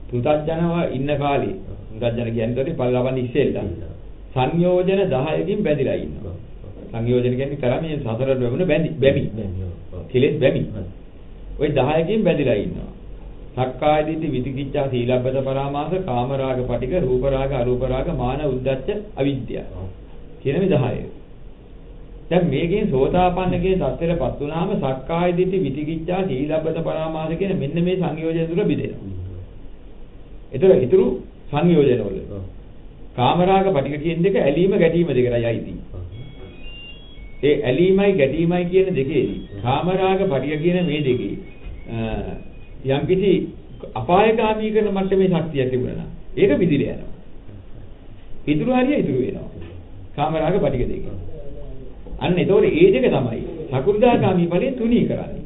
පුතත්ජනව ඉන්න කාලේ පුතත්ජන කියන්නේ පල්ලවන්න ඉස්සෙල්ලා සංයෝජන 10කින් බැඳිලා ඉන්නවා. සංයෝජන කියන්නේ කරන්නේ සතර බැමුණ බැමි. කෙලෙස් බැමි. ওই 10කින් බැඳිලා ඉන්නවා. සක්කාය දිට්ඨි විචිකිච්ඡා සීලබ්බත පරාමාස කාමරාග පටික රූපරාග අරූපරාග මාන උද්ධච්ච අවිද්‍යාව. කියන මේ 10. දැන් මේකෙන් සෝතාපන්නකේ සත්‍යයටපත් වුණාම සක්කාය දිට්ඨි විචිකිච්ඡා සීලබ්බත පරාමාස කියන මෙන්න මේ සංයෝජන තුන බෙදෙනවා. ඒතර ඊතුරු සංයෝජන වල කාමරාග පටික කියන දෙක ඇලීම ගැටීම දෙකටයි අයිති. ඒ ඇලීමයි ගැටීමයි කියන දෙකේදී කාමරාග පටික කියන මේ දෙකේ යම්කිසි අපායගාමී කරන මට්ටමේ ශක්තියක් තිබුණා නම් ඒක විදිහට යනවා. ඉතුරු හරිය ඉතුරු වෙනවා. කාමරාග පටික දෙකේ. අන්න ඒතකොට ඒ දෙක තමයි සකු르දාගාමී ඵලයේ තුනී කරන්නේ.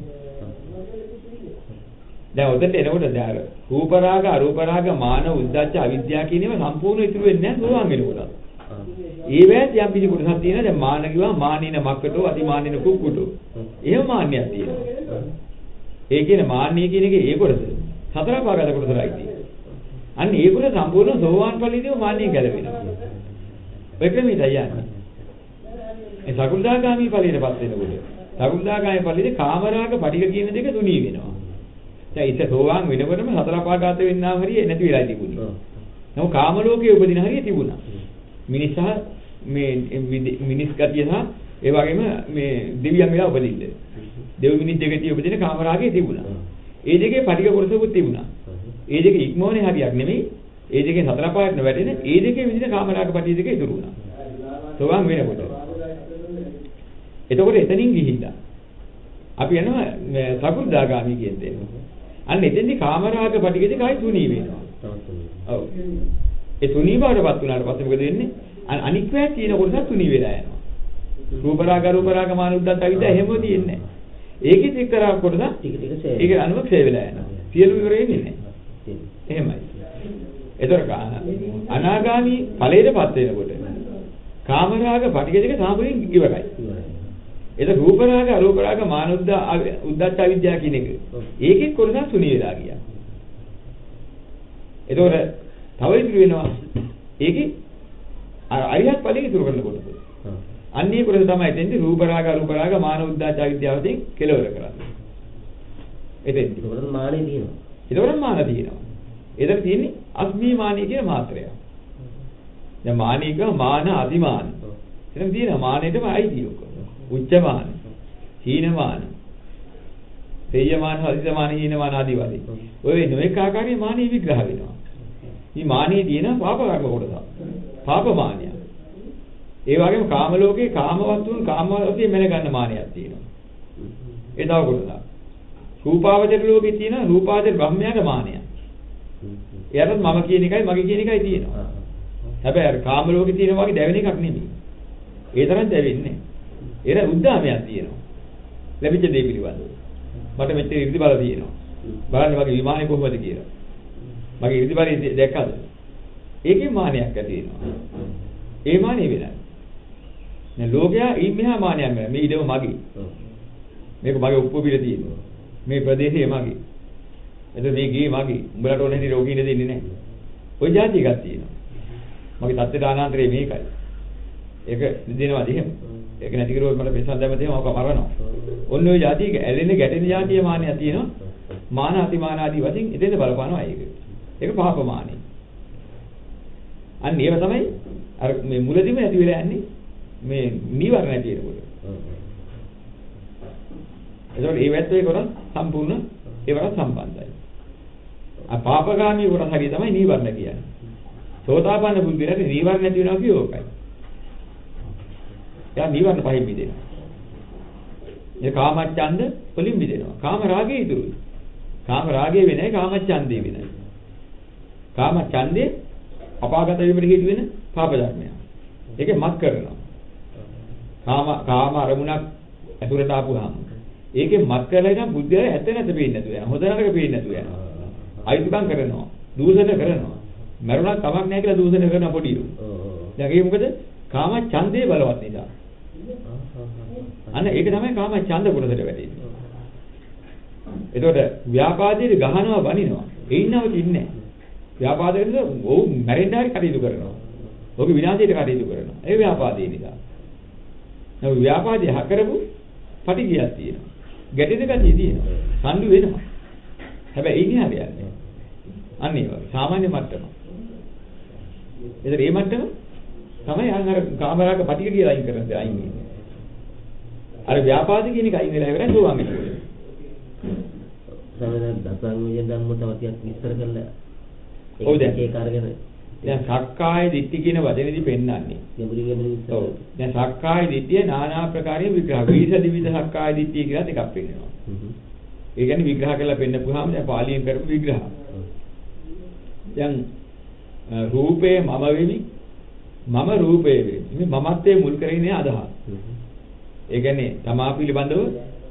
දැන් උදේට එනකොට දැන් රූප රාග අරූප රාග මාන උද්ධච්ච අවිද්‍යාව කියන ඒවා සම්පූර්ණ ඉතුරු වෙන්නේ නැහැ සෝවාන් වෙනකොට. ඒ වේත් යම් කිසි කොටසක් තියෙනවා දැන් මාන කිව්වා මානින මක්කටෝ අතිමානින කුක්කුටෝ. එහෙම මාන්නයක් තියෙනවා. ඒ කියන්නේ මාන්නය කියන එකේ ඒ කොටස සතර පාගත කොටසයි තියෙන්නේ. අන්න ඒ කොටස සම්පූර්ණ සෝවාන් ඵලයේදී මාන්නය ගැලවෙනවා. ඔය ක්‍රමයට යන්නේ. ඒ සකු르දාගාමී ඵලයටපත් වෙනකොට සකු르දාගාමී ඵලයේදී කාමරාග පටික කියන දෙක තුනී වෙනවා. දැන් ඉත සෝවාන් වෙනකොටම සතර පාගත වෙන්නා හරිය නැති වෙලා තිබුණා. නමුත් කාම ලෝකයේ උපදින හරිය තිබුණා. මිනිස් සහ මේ මිනිස් ගතිය සහ ඒ වගේම මේ දෙවියන් වෙලා උපදින්න. දෙව් මිනිස් දෙකේ උපදින කාමරාගයේ තිබුණා. ඒ දෙකේ පටික කොටසකුත් තිබුණා. ඒ දෙක ඉක්මෝනේ හරියක් නෙමෙයි. ඒ දෙකේ සතර පාගත වැටෙන ඒ දෙකේ විදින කාමරාග පටික දෙක ඉතුරු වුණා. සෝවාන් වෙනකොට. එතකොට එතනින් ගිහිල්ලා අපි යනවා සකු르දාගාමී කියන දේ. අන්න එතෙන්දී කාමරාග පටික දෙක ආයි තුනී වෙනවා. ඔව්. ඒ තුනී බවටපත් වුණාට පස්සේ මොකද වෙන්නේ? අනික් වැය තියෙන කොටස තුනී වෙලා යනවා. රූප රාග අරූප රාග මාන උද්දච්ච අවිද්‍යාව එහෙම තියෙන්නේ නැහැ. ඒකෙත් එක්තරා කොටස ටික ටික ඒක අනුව ක්ෂය වෙලා යනවා. සියලු විවර වෙන්නේ නැහැ. එහෙමයි. ඒතර අනාගාමී ඵලයටපත් වෙනකොට කාමරාග පටික දෙක සාමුලින් ඉවරයි. ඒක රූප රාග අරූප රාග මාන උද්දච්ච අවිද්‍යාව කියන එක. ඒකෙත් කොටස තුනී වෙලා ගියා. ඒතකොට තව ඉතුරු වෙනවා. ඒකේ අරිහත් ඵලයේ ඉතුරු කරන කොටස. අන්නේ කොටස තමයි එතෙන්දී රූප රාග අරූප රාග මාන උද්දච්ච අවිද්‍යාවකින් කෙලවර කරන්නේ. එතෙන්දී ඒකට මානෙ තියෙනවා. ඒකට මාන තියෙනවා. ඒතර තියෙන්නේ අස්මී මානිය කියන මාත්‍රය. දැන් මානික මාන අතිමාන. එතන තියෙනවා මානෙටම අයිති ඔක්කොම. උච්චමාන, හීනමාන, තේයමාන, හදිතමාන, හීනමාන ආදී වශයෙන්. ඔය නොඑක ආකාරයේ මානෙ විග්‍රහ වෙනවා. මේ මානෙ තියෙන පාප කර්ම කොටස. පාප මානය. ඒ වගේම කාම ලෝකේ කාම වස්තුන් කාම වශයෙන් මැන ගන්න මානයක් තියෙනවා. ඒ තව කොටසක්. රූපාවචර ලෝකේ තියෙන රූපාවචර බ්‍රහ්මයාගේ මානය. එයාට මම කියන එකයි මගේ කියන එකයි තියෙනවා. හැබැයි අර කාම ලෝකේ තියෙන වගේ දැවෙන එකක් නෙමෙයි. ඒ තරම් දැවෙන්නේ. ඒක උද්දාමයක් තියෙනවා. ලැබිච්ච දේ පිළිබඳව. මට මෙච්චර ඉර්ධි බල තියෙනවා. බලන්න මගේ විමානේ කොහොමද කියලා. මගේ ඉර්ධි බලය දැක්කද? ඒකේ මානයක් ඇති වෙනවා. ඒ මානෙ වෙනයි. දැන් ලෝකයා ඉන්නවා මානයක් නෑ. මේ ඉඩම මගේ. මේක මගේ උප්පුපිල තියෙනවා. මේ ප්‍රදේශය මගේ. එතකොට මේ ගේ මගේ. උඹලට ඕන හැටි රෝගීන දෙන්නේ නැහැ. ওই જાති එකක් තියෙනවා. මගේ தත්ත්ව දානාන්තරේ මේකයි. ඒක දෙනවාද එහෙම? ඒක නැති කරුවොත් මට පෙසන් දැම්ම තියෙනවා ඔක මරනවා. ඔන්න ඔය જાති එක ඇලෙන ගැටෙන જાතිය මානයක් තියෙනවා. මාන අතිමාන ආදී වශයෙන් ඉතින්ද බලපානවා ඒක. ඒක පහප මානෙ. අන්න ඒව තමයි අර මේ මුලදිම ඇති වෙලා යන්නේ මේ නීවරණ ඇති වෙනකොට. ඒකෝට ඒ වැත්තේ කරා සම්පූර්ණ ඒවට සම්බන්ධයි. පාපගාමී කොටස හරිය තමයි නීවරණ කියන්නේ. සෝතාපන්න බුද්ධියට නීවරණ නැති වෙනවා කිය ඕකයි. යා නීවරණ පහින් මිදෙනවා. ඒ කාමච්ඡන්ද වලින් මිදෙනවා. කාම රාගය ඉදුරුයි. කාම රාගය වෙනයි කාමච්ඡන්දේ වෙනයි. කාමච්ඡන්දේ අපාගත වීමට හේතු වෙන පාප ධර්මයක්. ඒකේ මත් කරනවා. කාම අරමුණක් ඇතුළට ආපුවාම ඒකේ මත් කරලා ඉතින් බුද්ධිය ඇත්ත නැත පේන්නේ නැතුව යනවා. හොඳ නරක පේන්නේ නැතුව යනවා. අයිතිකම් කරනවා. දූෂණ කරනවා. මරුණක් තමක් නැහැ කියලා දූෂණ කරන පොඩියෝ. දැන් ඒක මොකද? කාම ඡන්දේ බලවත් නිසා. අන්න ඒක තමයි කාම ඡන්ද කොටසට වැටෙන්නේ. එතකොට ව්‍යාපාදයේ ගහනවා බනිනවා. ඒ ඉන්නවට ඉන්නේ නැහැ. ව්‍යාපාද කරන ඔව් මැරෙන්න හරි කටයුතු කරනවා. ඔක විනාශයට කටයුතු කරනවා. ඒ ව්‍යාපාදේ නිසා. නමුත් ව්‍යාපාදේ හකරපු පටිගියක් තියෙනවා. ගැටෙන ගතිය තියෙනවා. සම්ඩු වෙනවා. හැබැයි ඉන්නේ හරියන්නේ. අන්න ඒ වගේ සාමාන්‍ය මට්ටම. ඒතර මේ මට්ටම තමයි අර කාමරාග පටිග කියලා අයින් කරන්නේ අයින් වෙන්නේ. අර ව්‍යාපාද කියන එක අයින් වෙලා ඉවරයි සෝවාන් වෙනවා. සමහරවිට දසංගය ධම්ම තව ටිකක් විස්තර කරලා ඔව් දැන් ඒක අරගෙන දැන් සක්කාය දිට්ඨි කියන වචනේදී පෙන්නන්නේ. ගැඹුරින් විස්තර. ඔව්. දැන් සක්කාය දිට්ඨිය নানা ආකාරයෙන් විග්‍රහ. විවිධ සක්කාය දිට්ඨිය කියලා දෙකක් පෙන්නනවා. ඒ කියන්නේ විග්‍රහ කරලා පෙන්නපුවාම දැන් පාලියෙන් කරපු විග්‍රහ. දැන් රූපේ මම වෙමි. මම රූපේ වෙමි. මේ මමත්වයේ මුල් කරගෙන අදහස්. ඒ කියන්නේ තමා පිළිබඳව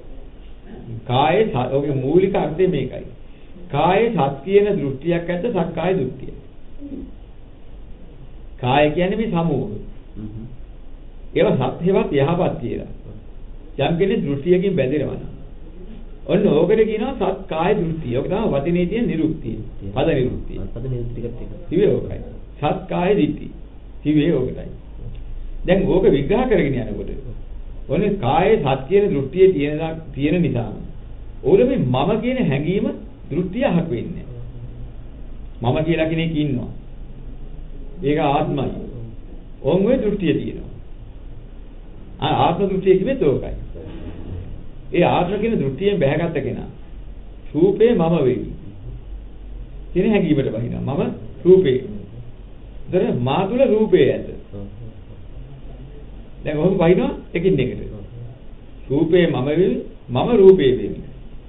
කායේ ඔගේ මූලික අර්ථය මේකයි. කායේ සත් කියන දෘෂ්ටියක් ඇද්ද සක්කාය දෘෂ්ටිය. කාය කියන්නේ මේ සමූහ. ඒවා සත්‍යවත් යහපත් කියලා. යම් කෙනෙක් දෘෂ්ටියකින් බැඳෙනවා නම් ඔන්න ඕකට කියනවා සත්කාය දෘෂ්ටිය. ඔක තමයි වචනේ තියෙන නිරුක්තිය. පද නිරුක්තිය. පද නිරුක්තියකට එක. ඉවේ ඕකයි. සත්කාය දිට්ඨි. ඉවේ ඕකයි. දැන් ඕක විග්‍රහ කරගෙන යනකොට ඔන්නේ කායේ සත් කියන දෘෂ්ටිය තියෙන නිසා ඕල මේ මම කියන හැඟීම දෘෂ්ටිය අහක් වෙන්නේ. මම කියලා කෙනෙක් ඉන්නවා. ඒක ආත්මයි. ඕන් ඔය දෘෂ්ටිය තියෙනවා. ආත්ම දෘෂ්ටිය කිව්වෙත් ඕකයි. ඒ ආත්ම කියන දෘෂ්ටියෙන් බැහැගත්ත කෙනා රූපේ මම වෙවි. කියන හැඟීමට බහිනවා. මම රූපේ. ඒතර මා තුල රූපේ ඇත. දැන් ඔහොම බහිනවා එකින් එකට. රූපේ මම වෙවි, මම රූපේ වෙවි.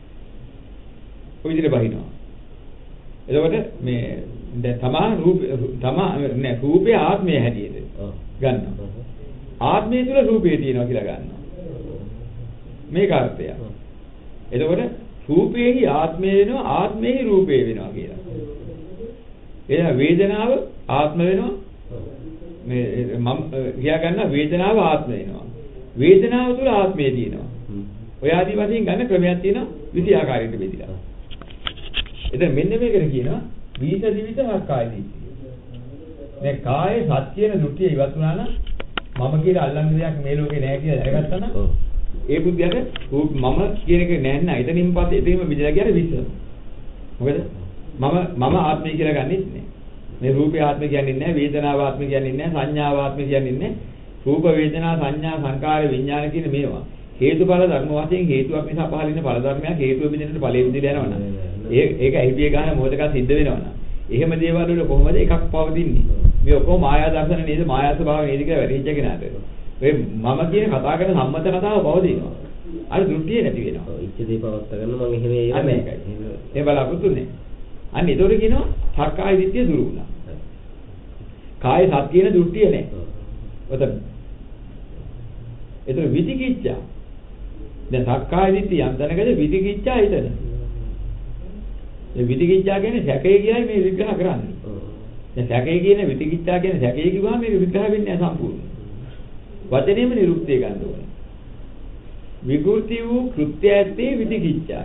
ඔය විදිහට බහිනවා. එතකොට මේ දැන් තමා රූපේ ආත්මය හැටියට ගන්නවා. ආත්මය තුල රූපේ තියෙනවා කියලා ගන්නවා. මේක අර්ථය. එතකොට රූපේහි ආත්මය වෙනවා, ආත්මේහි රූපේ වෙනවා කියලා. එයා වේදනාව ආත්ම වෙනවා. මේ මම කියා ගන්නවා වේදනාව ආත්ම වෙනවා. වේදනාව තුල ආත්මය තියෙනවා. ඔය ආදි වශයෙන් ගන්න ක්‍රමයක් තියෙනවා 20 ආකාරයකට බෙදලා. එතන මෙන්න මේකට කියනවා විස දිවිත සක්කාය දිට්ඨිය. දැන් කායේ සත්‍යන දෘෂ්ටිය ඉවත් වුණා නම් මම කියලා අල්ලන්න දෙයක් මේ ලෝකේ නැහැ කියලා දැනගත්තා නම් ඒ බුද්ධියට මම කියන එක නැහැ නෑ. එතනින් පස්සේ එතනින්ම විදලා ගියාට විශ්ව. මොකද මම ආත්මය කියලා ගන්නෙත් නෑ. මේ රූපේ ආත්මය කියන්නේ නැහැ, වේදනාව ආත්මය කියන්නේ නැහැ, සංඥාව ආත්මය කියන්නේ නැහැ. රූප වේදනා සංඥා සංකාර විඥාන කියන මේවා හේතුඵල ධර්ම වශයෙන් හේතුවක් නිසා පහළ වෙන ඵල ධර්මයක් හේතුව බෙදෙන්නට ඵලෙ බෙදලා යනවනම් ඒක ඇහිපිය ගන්න මොහොතක සිද්ධ වෙනවනම් එහෙම දේවල් වල කොහොමද එකක් පවතින්නේ මේ ඔක්කොම මායා දර්ශන නේද මායා ස්වභාව නේද කියලා වැරදිච්ච කෙනාට ඔය මම කියන කතා කරන සම්මත කතාව පවතිනවා අර දෘෂ්ටිය නැති වෙනවා ඉච්ඡ දේ පවත් ගන්න මම එහෙම ඒ බලාපොරොත්තුනේ අන්න ඒතකොට කියනවා සක්කාය දිට්ඨිය දුරු වුණා කාය සත් කියන දෘෂ්ටිය නැහැ ඔතන ඒතර විචිකිච්ඡා දැන් සක්කාය දිට්ඨිය යම් තැනකද විචිකිච්ඡා හිතන ඒ විචිකිච්ඡා කියන්නේ සැකේ කියයි මේ විග්‍රහ කරන්නේ දැන් සැකේ කියන විචිකිච්ඡා කියන්නේ සැකේ කිව්වම මේක විග්‍රහ වෙන්නේ නැහැ සම්පූර්ණ වචනේම නිරුක්තිය ගන්න ඕනේ විකෘති වූ කෘත්‍ය ඇත්තේ විචිකිච්ඡා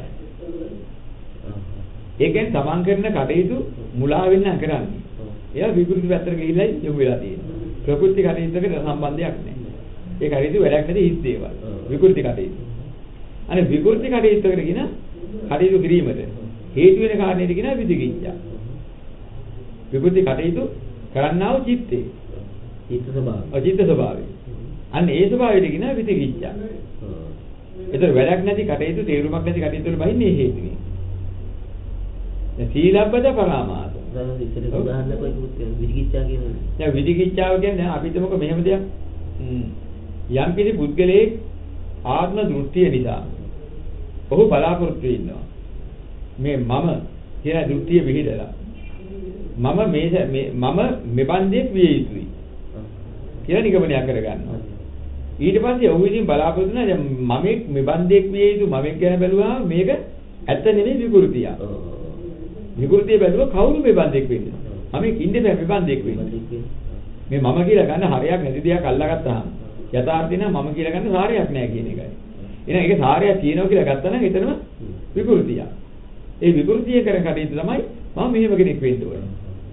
ඒකෙන් තමන් කරන කටයුතු මුලා වෙන්න කරන්නේ එයා විකෘති පැත්තට ගිහිල්ලා යොමු වෙලා තියෙනවා ප්‍රකෘති කටයුත්තකට සම්බන්ධයක් නැහැ ඒ කටයුතු වැඩක් නැති හිස් දේවල් විකෘති කටයුතු අනේ විකෘති කටයුත්තකට කියන කටයුතු කිරීමට හේතු වෙන කාරණේට කියන විචිකිච්ඡා විකෘති කටයුතු කරන්නා වූ චිත්තේ චිත්ත ස්වභාවය අචිත්ත ස්වභාවය අන්න ඒ ස්වභාවයට කියන විචිකිච්ඡා ඒතර වැඩක් නැති කටයුතු තේරුමක් නැති කටයුතු වල බහින්නේ හේතුනේ දැන් සීලබ්බත පරාමාස දැන් ඉතින් උදාහරණ කොයිකුත් විචිකිච්ඡා කියන්නේ දැන් විචිකිච්ඡාව කියන්නේ අපි හිතමුක මෙහෙම දෙයක් යම් කිසි පුද්ගලයෙක් ආත්ම දෘෂ්ටිය නිසා ඔහු බලාපොරොත්තු වෙනවා මේ මම කියන දෘෂ්ටිය විහිදලා මම මෙබන්දෙක් විය යුතුයි කියලා නිගමනය කරගන්නවා ඊට පස්සේ ඔහු ඉතින් බලාපොරොත්තු වෙනවා දැන් මමෙක් මෙබන්දෙක් විය යුතු මමෙක් ගැන බැලුවාම මේක ඇත්ත නෙමෙයි විකෘතිය විකෘතිය බැලුවා කවුරු මෙබන්දෙක් වෙන්නේ මමෙක් ඉන්නේ බෑ මෙබන්දෙක් වෙන්නේ මේ මම කියලා ගන්න හරයක් නැති දෙයක් අල්ලගත්තාම යථාර්ථය නම් මම කියලා ගන්න සාරයක් නැහැ කියන එකයි. එහෙනම් ඒක සාරයක් තියෙනවා කියලා ගත්තා නම් එතනම විකෘතිය. ඒ විකෘතිය කරන කටයුතු තමයි මම මෙහෙම කෙනෙක් වෙන්න ඕනේ.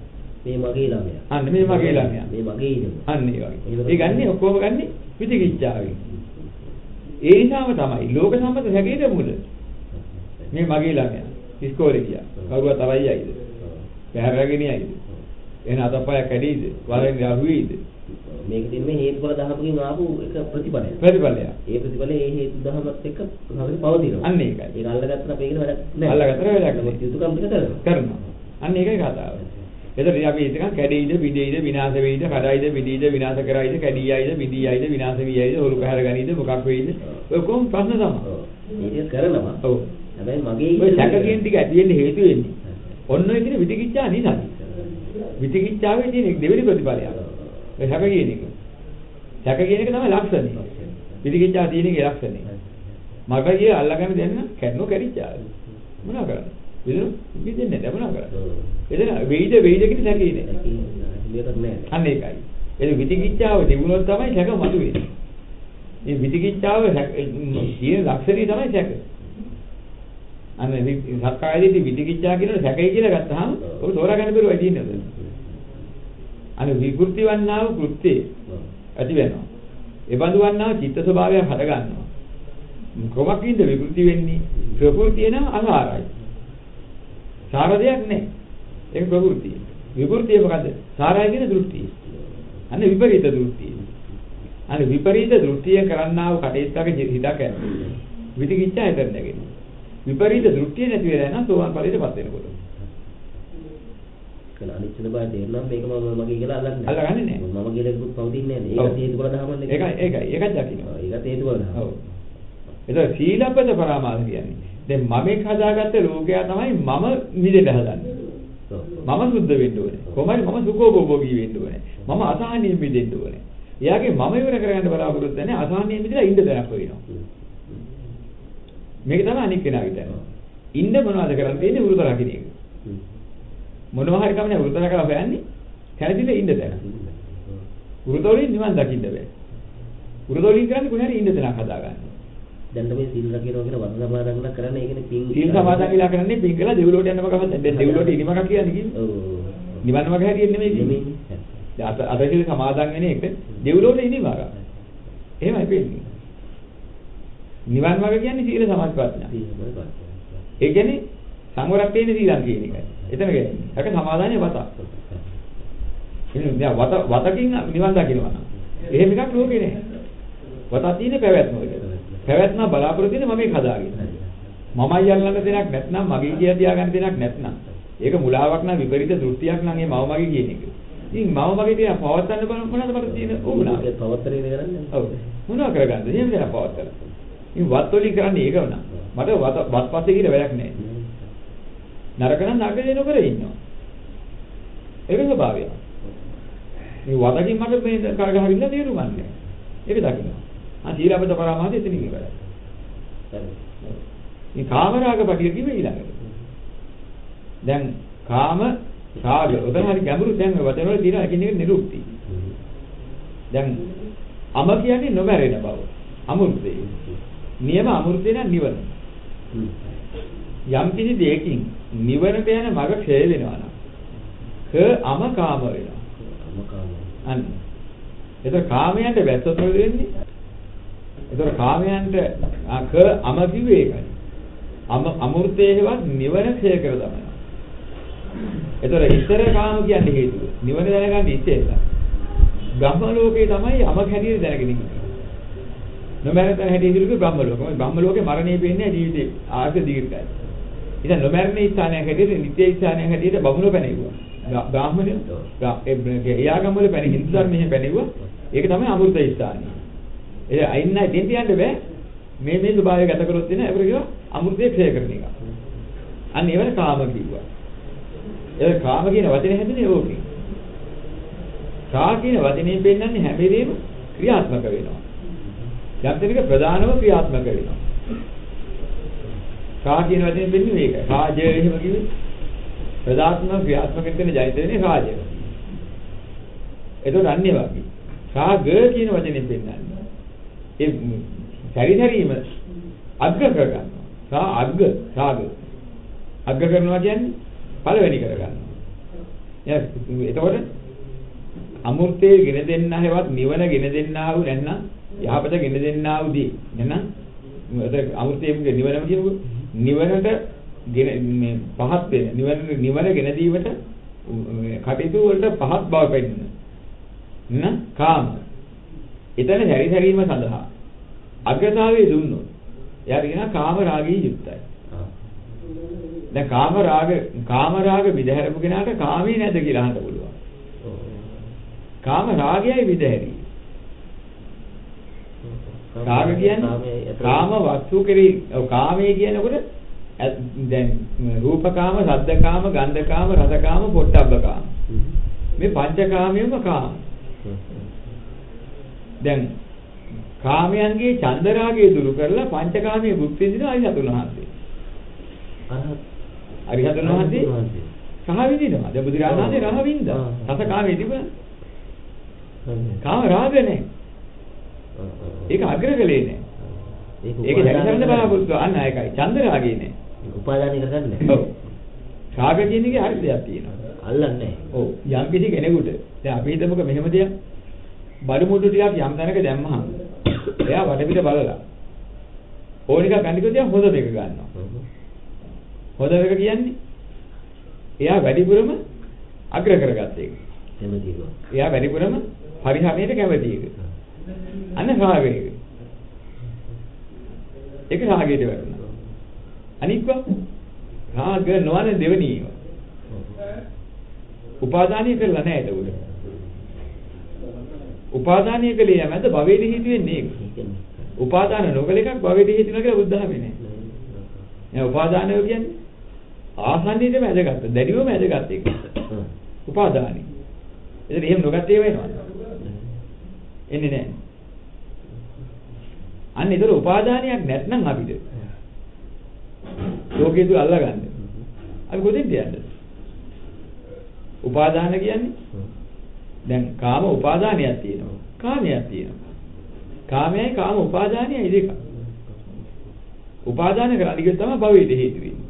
මේ මගේ ළමයා. අන්න මේ මගේ ළමයා. මේ මගේ ඉදම. අන්න ඒ වගේ. ඒ ගන්නේ ඔක්කොම ගන්නේ විචිකිච්ඡාවෙන්. ඒ නිසාම තමයි ලෝක සම්මත හැකේට මුල. මේ මගේ ළමයා ඉස්කෝලේ ගියා. කවුරුවත් තරයි යයිද? පැහැරගෙන යයිද? එහෙනම් අතපය කැඩීද? වරෙන් යහුවේද? මේක දෙන්නේ හේතුඵල ධර්මකින් ආපු එක ප්‍රතිඵලයක්. ප්‍රතිඵලයක්. ඒ ප්‍රතිඵලය ඒ හේතු ධර්මත් එක්ක හැමෝම පවතිනවා. අන්න ඒකයි. ඒක අල්ලගත්තට අපේ වැඩක් නැහැ. අල්ලගත්තට වැඩක් නැහැ. යුතුයකම් ටික කරනවා. අන්න ඒකයි කතාව. එතකොට අපි හිතන කැඩෙයිද, බිඳෙයිද, විනාශ වෙයිද, කඩයිද, බිඳීද, විනාශ කරයිද, කැඩියයිද, බිඳීයයිද, විනාශ වීයයිද, හොරු පැහැර ගනීද, මොකක් වෙයිද? ඔය කොහොම ප්‍රශ්න තමයි. මේක කරනවා. ඔව්. හැබැයි මගේ ඔය සැක කියන ටික ඇති වෙන්න හේතු වෙන්නේ. ඔන්න ඔය කියන විචිකිච්ඡා නිසා. විචිකිච්ඡාවේ තියෙන දෙවෙනි ප්‍රතිඵලය. ඔය සැක කියන එක. සැක කියන එක තමයි ලක්ෂණය. විචිකිච්ඡා තියෙන එකේ ලක්ෂණය. මග කිය අල්ලගෙන දෙන්න කැඩනෝ කැඩිච්චා. මොනවා කරන්නේ? විදින්නේ නැහැ මොනවා කරන්නේ? එතන වෙයිද කියන සැකේ නෑ. මේකට නෑ. අන්න ඒකයි. ඒ විචිකිච්ඡාව තිබුණොත් තමයි සැක මතුවෙන්නේ. මේ විචිකිච්ඡාව කියන ලක්ෂණය තමයි සැක. අන්න සක්කායදී විචිකිච්ඡා කියන සැකයි කියලා ගත්තාම ඔබ තෝරාගන්න බැරුවයි තියෙන්නේ. අන්න විකෘති වන්නා වූ කෘත්‍ය ඇති වෙනවා. ඒ බඳු වන්නා චිත්ත ස්වභාවයක් හට ගන්නවා. කොමකින්ද විකෘති වෙන්නේ? ප්‍රകൃතිය නම් අසාරයි. සාර දෙයක් නැහැ. ඒක ප්‍රകൃතිය. විකෘතිය මොකද්ද? සාරය කියන දෘෂ්ටිය. අන්න විපරීත දෘෂ්ටිය. අන්න විපරීත දෘෂ්ටිය කරන්නා වූ කටයුත්තක හිතක් ඇති. විචිකිච්ඡා හිතෙන් නැගෙනවා. විපරීත දෘෂ්ටිය නැති වෙලා නම් සෝවාන් ඵලයටපත් වෙනකොට. කියලා අනිච්චන බය තේරෙනවා මේක මගේ කියලා අල්ලන්නේ නැහැ. අල්ලගන්නේ නැහැ. මම කියලා කිව්වොත් පවතින්නේ නැහැ. ඒක හේතුඵල ධර්මන්නේ. ඒකයි දකින්නවා. ඒක හේතුඵල ධර්ම. ඔව්. ඒක සීලබ්බත පරාමාස කියන්නේ. දැන් මමෙක් හදාගත්ත ලෝකයා තමයි මම නිදෙට හදන්නේ. මම සුද්ධ වෙන්න ඕනේ. කොහොමද මම සුඛෝභෝගී වෙන්න ඕනේ. මම අසහනිය මිදෙන්න ඕනේ. එයාගේ මම ඉවර කරගන්න බලාපොරොත්තු වෙන්නේ අසහනිය මිදලා ඉන්න තැනක් වෙනවා. මේක තමයි අනික් කෙනාගේ තැන. ඉන්න මොනවද කරන් තියෙන්නේ වෘත රකින්න එක. මොනවා හරි කමනේ වෘත රකලා හොයන්නේ කැරදිලා ඉන්න තැන. වෘත වලින් නිවන් දකින්න බෑ. වෘත වලින් කරන්නේ කොහේ හරි ඉන්න තැනක් හදාගන්න. දැන් තමයි සීල් රකින්නවා කියන වර්ණ සමාදන් කරන්නේ ඒකනේ පින්. සීල් සමාදන් කියලා කරන්නේ පින් කළා දෙවිලෝට යන්න මග හදන්න. දැන් දෙවිලෝට ඉනිමකක් කියන්නේ කිව්වේ. ඔව්. නිවන් මග හැරියෙන්නේ නෙමෙයි කියන්නේ. දැන් අත සීල් සමාදන් වෙන එක දෙවිලෝට ඉනිමකක්. එහෙමයි වෙන්නේ. නිවන් මග කියන්නේ සීල සමාධි ප්‍රඥා. ඒ කියන්නේ සංවරක් තියෙන සීලං කියන එකයි. එතන කියන්නේ. ඒක සමාදානයේ වත. ඉතින් දැන් වතකින් නිවන් දකින්නවා නම් එහෙම එකක් ලෝකේ නැහැ. වතක් තියෙන පැවැත්ම වල. පැවැත්ම බලාපොරොත්තු වෙන්නේ මම ඒක හදාගෙන. මමයි අල්ලන්න දෙයක් නැත්නම් මගේ කියලා තියාගන්න දෙයක් නැත්නම්. ඒක මුලාවක් නම් විපරීත දෘෂ්ටියක් නම් ඒ මම මගේ කියන එක. ඉතින් මම මගේ කියන පවත්තන්න බල මොනවද මට තියෙන ඕනා. ඒක පවත්තරේ කරන්නේ. ඔව්. මොනවා කරගන්නද? එහෙම දෙයක් පවත්තන්න. ඉතින් වත් වලින් කරන්නේ ඒක වුණා. මට වත් පස්සේ කියලා වැඩක් නැහැ. නරක නම් නරක නොකර ඉන්නවා. ඒක ස්වභාවය. මේ වතකින් මට මේ කරගහවින්න තේරුම් ගන්න. ඒක දකින්න. සීලබ්බත පරාමාස එතනින් ඉවරයි. මේ කාමරාග පිටිය කිව්වේ ඊළඟට. දැන් කාම රාග උතන හරි ගැඹුරු දැන් මේ වචන වල තියෙන එකින් එක නිරුක්ති. දැන් අම කියන්නේ නොමැරෙන බව. අමෘතය. නියම අමෘතය නම් නිවන. යම් කිසි දෙයකින් නිවනට යන මඟ ක්ෂය වෙනවා නම් අම කාම වෙනවා. අම කාම. අන්න. ඒක කාමයන්ට වැස්සොත් මොකද වෙන්නේ? ඒතර කාමයන්ට අම කිව්වේ ඒකයි. අමෘතේවත් නිවන ක්ෂය කර තමයි. ඒතර ඉතර කාම කියන්නේ හේතුව. නිවන දැනගන්න ඉස්සෙල්ලා. බ්‍රහ්ම ලෝකේ තමයි අම හැටියට දැනගෙන ඉන්නේ. නොමරන තැන හැටියට ඉන්නේ බ්‍රහ්ම ලෝකෙ. බ්‍රහ්ම ලෝකේ මරණය වෙන්නේ ජීවිතේ ආර්ථ දීර්ඝයි. ඉතින් නොමරන ස්ථානයක් හැටියට නිත්‍ය ස්ථානයක් හැටියට බමුණු පැනෙවුවා. බ්‍රාහ්මණය එයාගම වල පැන හින්දු ධර්මයේ පැනෙවුවා. ඒක තමයි අමෘත ස්ථානය. ඒ අයින් නැ දෙන්න යන්න බෑ. මේ ස්වභාවය ගත කරොත් එන අපිට කියනවා අමෘතය ක්ෂය කරන එක. අන්න ඒවල කාම කිව්වා. ඒ කාම කියන වචනේ හැදෙන්නේ ඕකේ. කා කියන වචනේ පෙන්නන්නේ හැම වෙලේම ක්‍රියාත්මක වෙනවා. යම් දෙයක ප්‍රධානම ක්‍රියාත්මක වෙනවා. කා කියන වචනේ පෙන්නේ මේක. රාජය එහෙම කිව්වේ ප්‍රධානම ක්‍රියාත්මක වෙන ජනිත වෙන්නේ රාජය. ඒතකොට අන්නේ වගේ. රාග කියන වචනේ පෙන්නන්නේ. ඒ පරිධරීම අග්ග කර ගන්නවා. රාග අග්ග කරනවා කියන්නේ පළවෙනි කර ගන්නවා. එතකොට අමෘතේ ගෙන දෙන්න හැවත් නිවන ගෙන දෙන්නා වූ නැත්නම් යහපත ගෙන දෙන්නා වූ දී නැත්නම් අමෘතයේ නිවනම කියනකො නිවනට මේ පහත් වෙන නිවන ගෙන දීමට කටයුතු වලට පහත් බව පෙන්නන කාම. එතන හැරිසැරීම සඳහා අග්‍රතාවයේ දුන්නොත් එයාට කියනවා කාම රාගී යුක්තයි. දැන් කාම රාග විදහැරපු කෙනාට කාමී නැද්ද කියලා අහන්න පුළුවන්. කාම රාගයයි විදහැරී. රාග කියන්නේ කාම වස්තු කෙරෙහි කාමයේ කියනකොට දැන් රූපකාම, ශබ්දකාම, ගන්ධකාම, රසකාම, පොට්ටබ්බකාම. මේ පංචකාමයේම කාම. දැන් කාමයන්ගේ චන්දරාගය දුරු කරලා පංචකාමයේ භුක්ති විඳින අරිහතුන් වහන්සේ. අරිහතුන් වහන්සේ සහ විඳිනවා. දැන් බුදුරජාණන් වහන්සේ රහ විඳා. රස කාමයේ තිබුණා. කාම රාග නැහැ. ඒක අග්‍රකලේ නැහැ. ඒක දැකසන්න බලාපොරොත්තු අන්න ඒකයි. චන්දරාගේ නැහැ. උපාදානය කරගන්නේ. ඔව්. රාග කියන එකේ හරි දෙයක් තියෙනවා. අල්ලන්නේ නැහැ. ඔව්. යම් කිසි කෙනෙකුට දැන් අපි හිතමුක මෙහෙම දෙයක් බඩු මුඩු ටිකක් යම් තැනක දැම්මහම එයා වටපිට බලලා ඕන එකක් ගන්න කිව්වොත් එයා හොඳ දෙක ගන්නවා. හොඳ දෙක කියන්නේ එයා වැඩිපුරම අග්‍ර කරගත්ත එක. එයා වැඩිපුරම පරිහරණයට කැමති එක. අන්න රාගය. ඒක රාගයට වැටෙනවා. අනික්ව රාග නොවන දෙවෙනි එක. උපාදානීය කරලා නැහැ ඒක උඩ. උපාදානීය කලේ යමද භවයේ හේතු වෙන්නේ ඒක. උපාදාන නොකල එකක් භවයේ හේතු වෙනවා කියලා බුද්ධහමේ නෑ. නෑ උපාදානය කියන්නේ ආසන්නයේම ඇදගත්ත, දැඩිවම ඇදගත්ත එක. උපාදානයි. එතන එහෙම නොගත්තේ වෙනවා. එන්නේ නෑ. අන්න ඒතර උපාදානයක් නැත්නම් අපිට ලෝකේ තුල අල්ලගන්න. අපි කොහෙන්ද යන්නේ? උපාදාන කියන්නේ දැන් කාම උපාදානයක් තියෙනවා. කාමයක් තියෙනවා. කාමයයි කාම උපාදානයයි දෙක. උපාදාන කරන්නේ කිව්වොත් තමයි භවයට හේතු වෙන්නේ.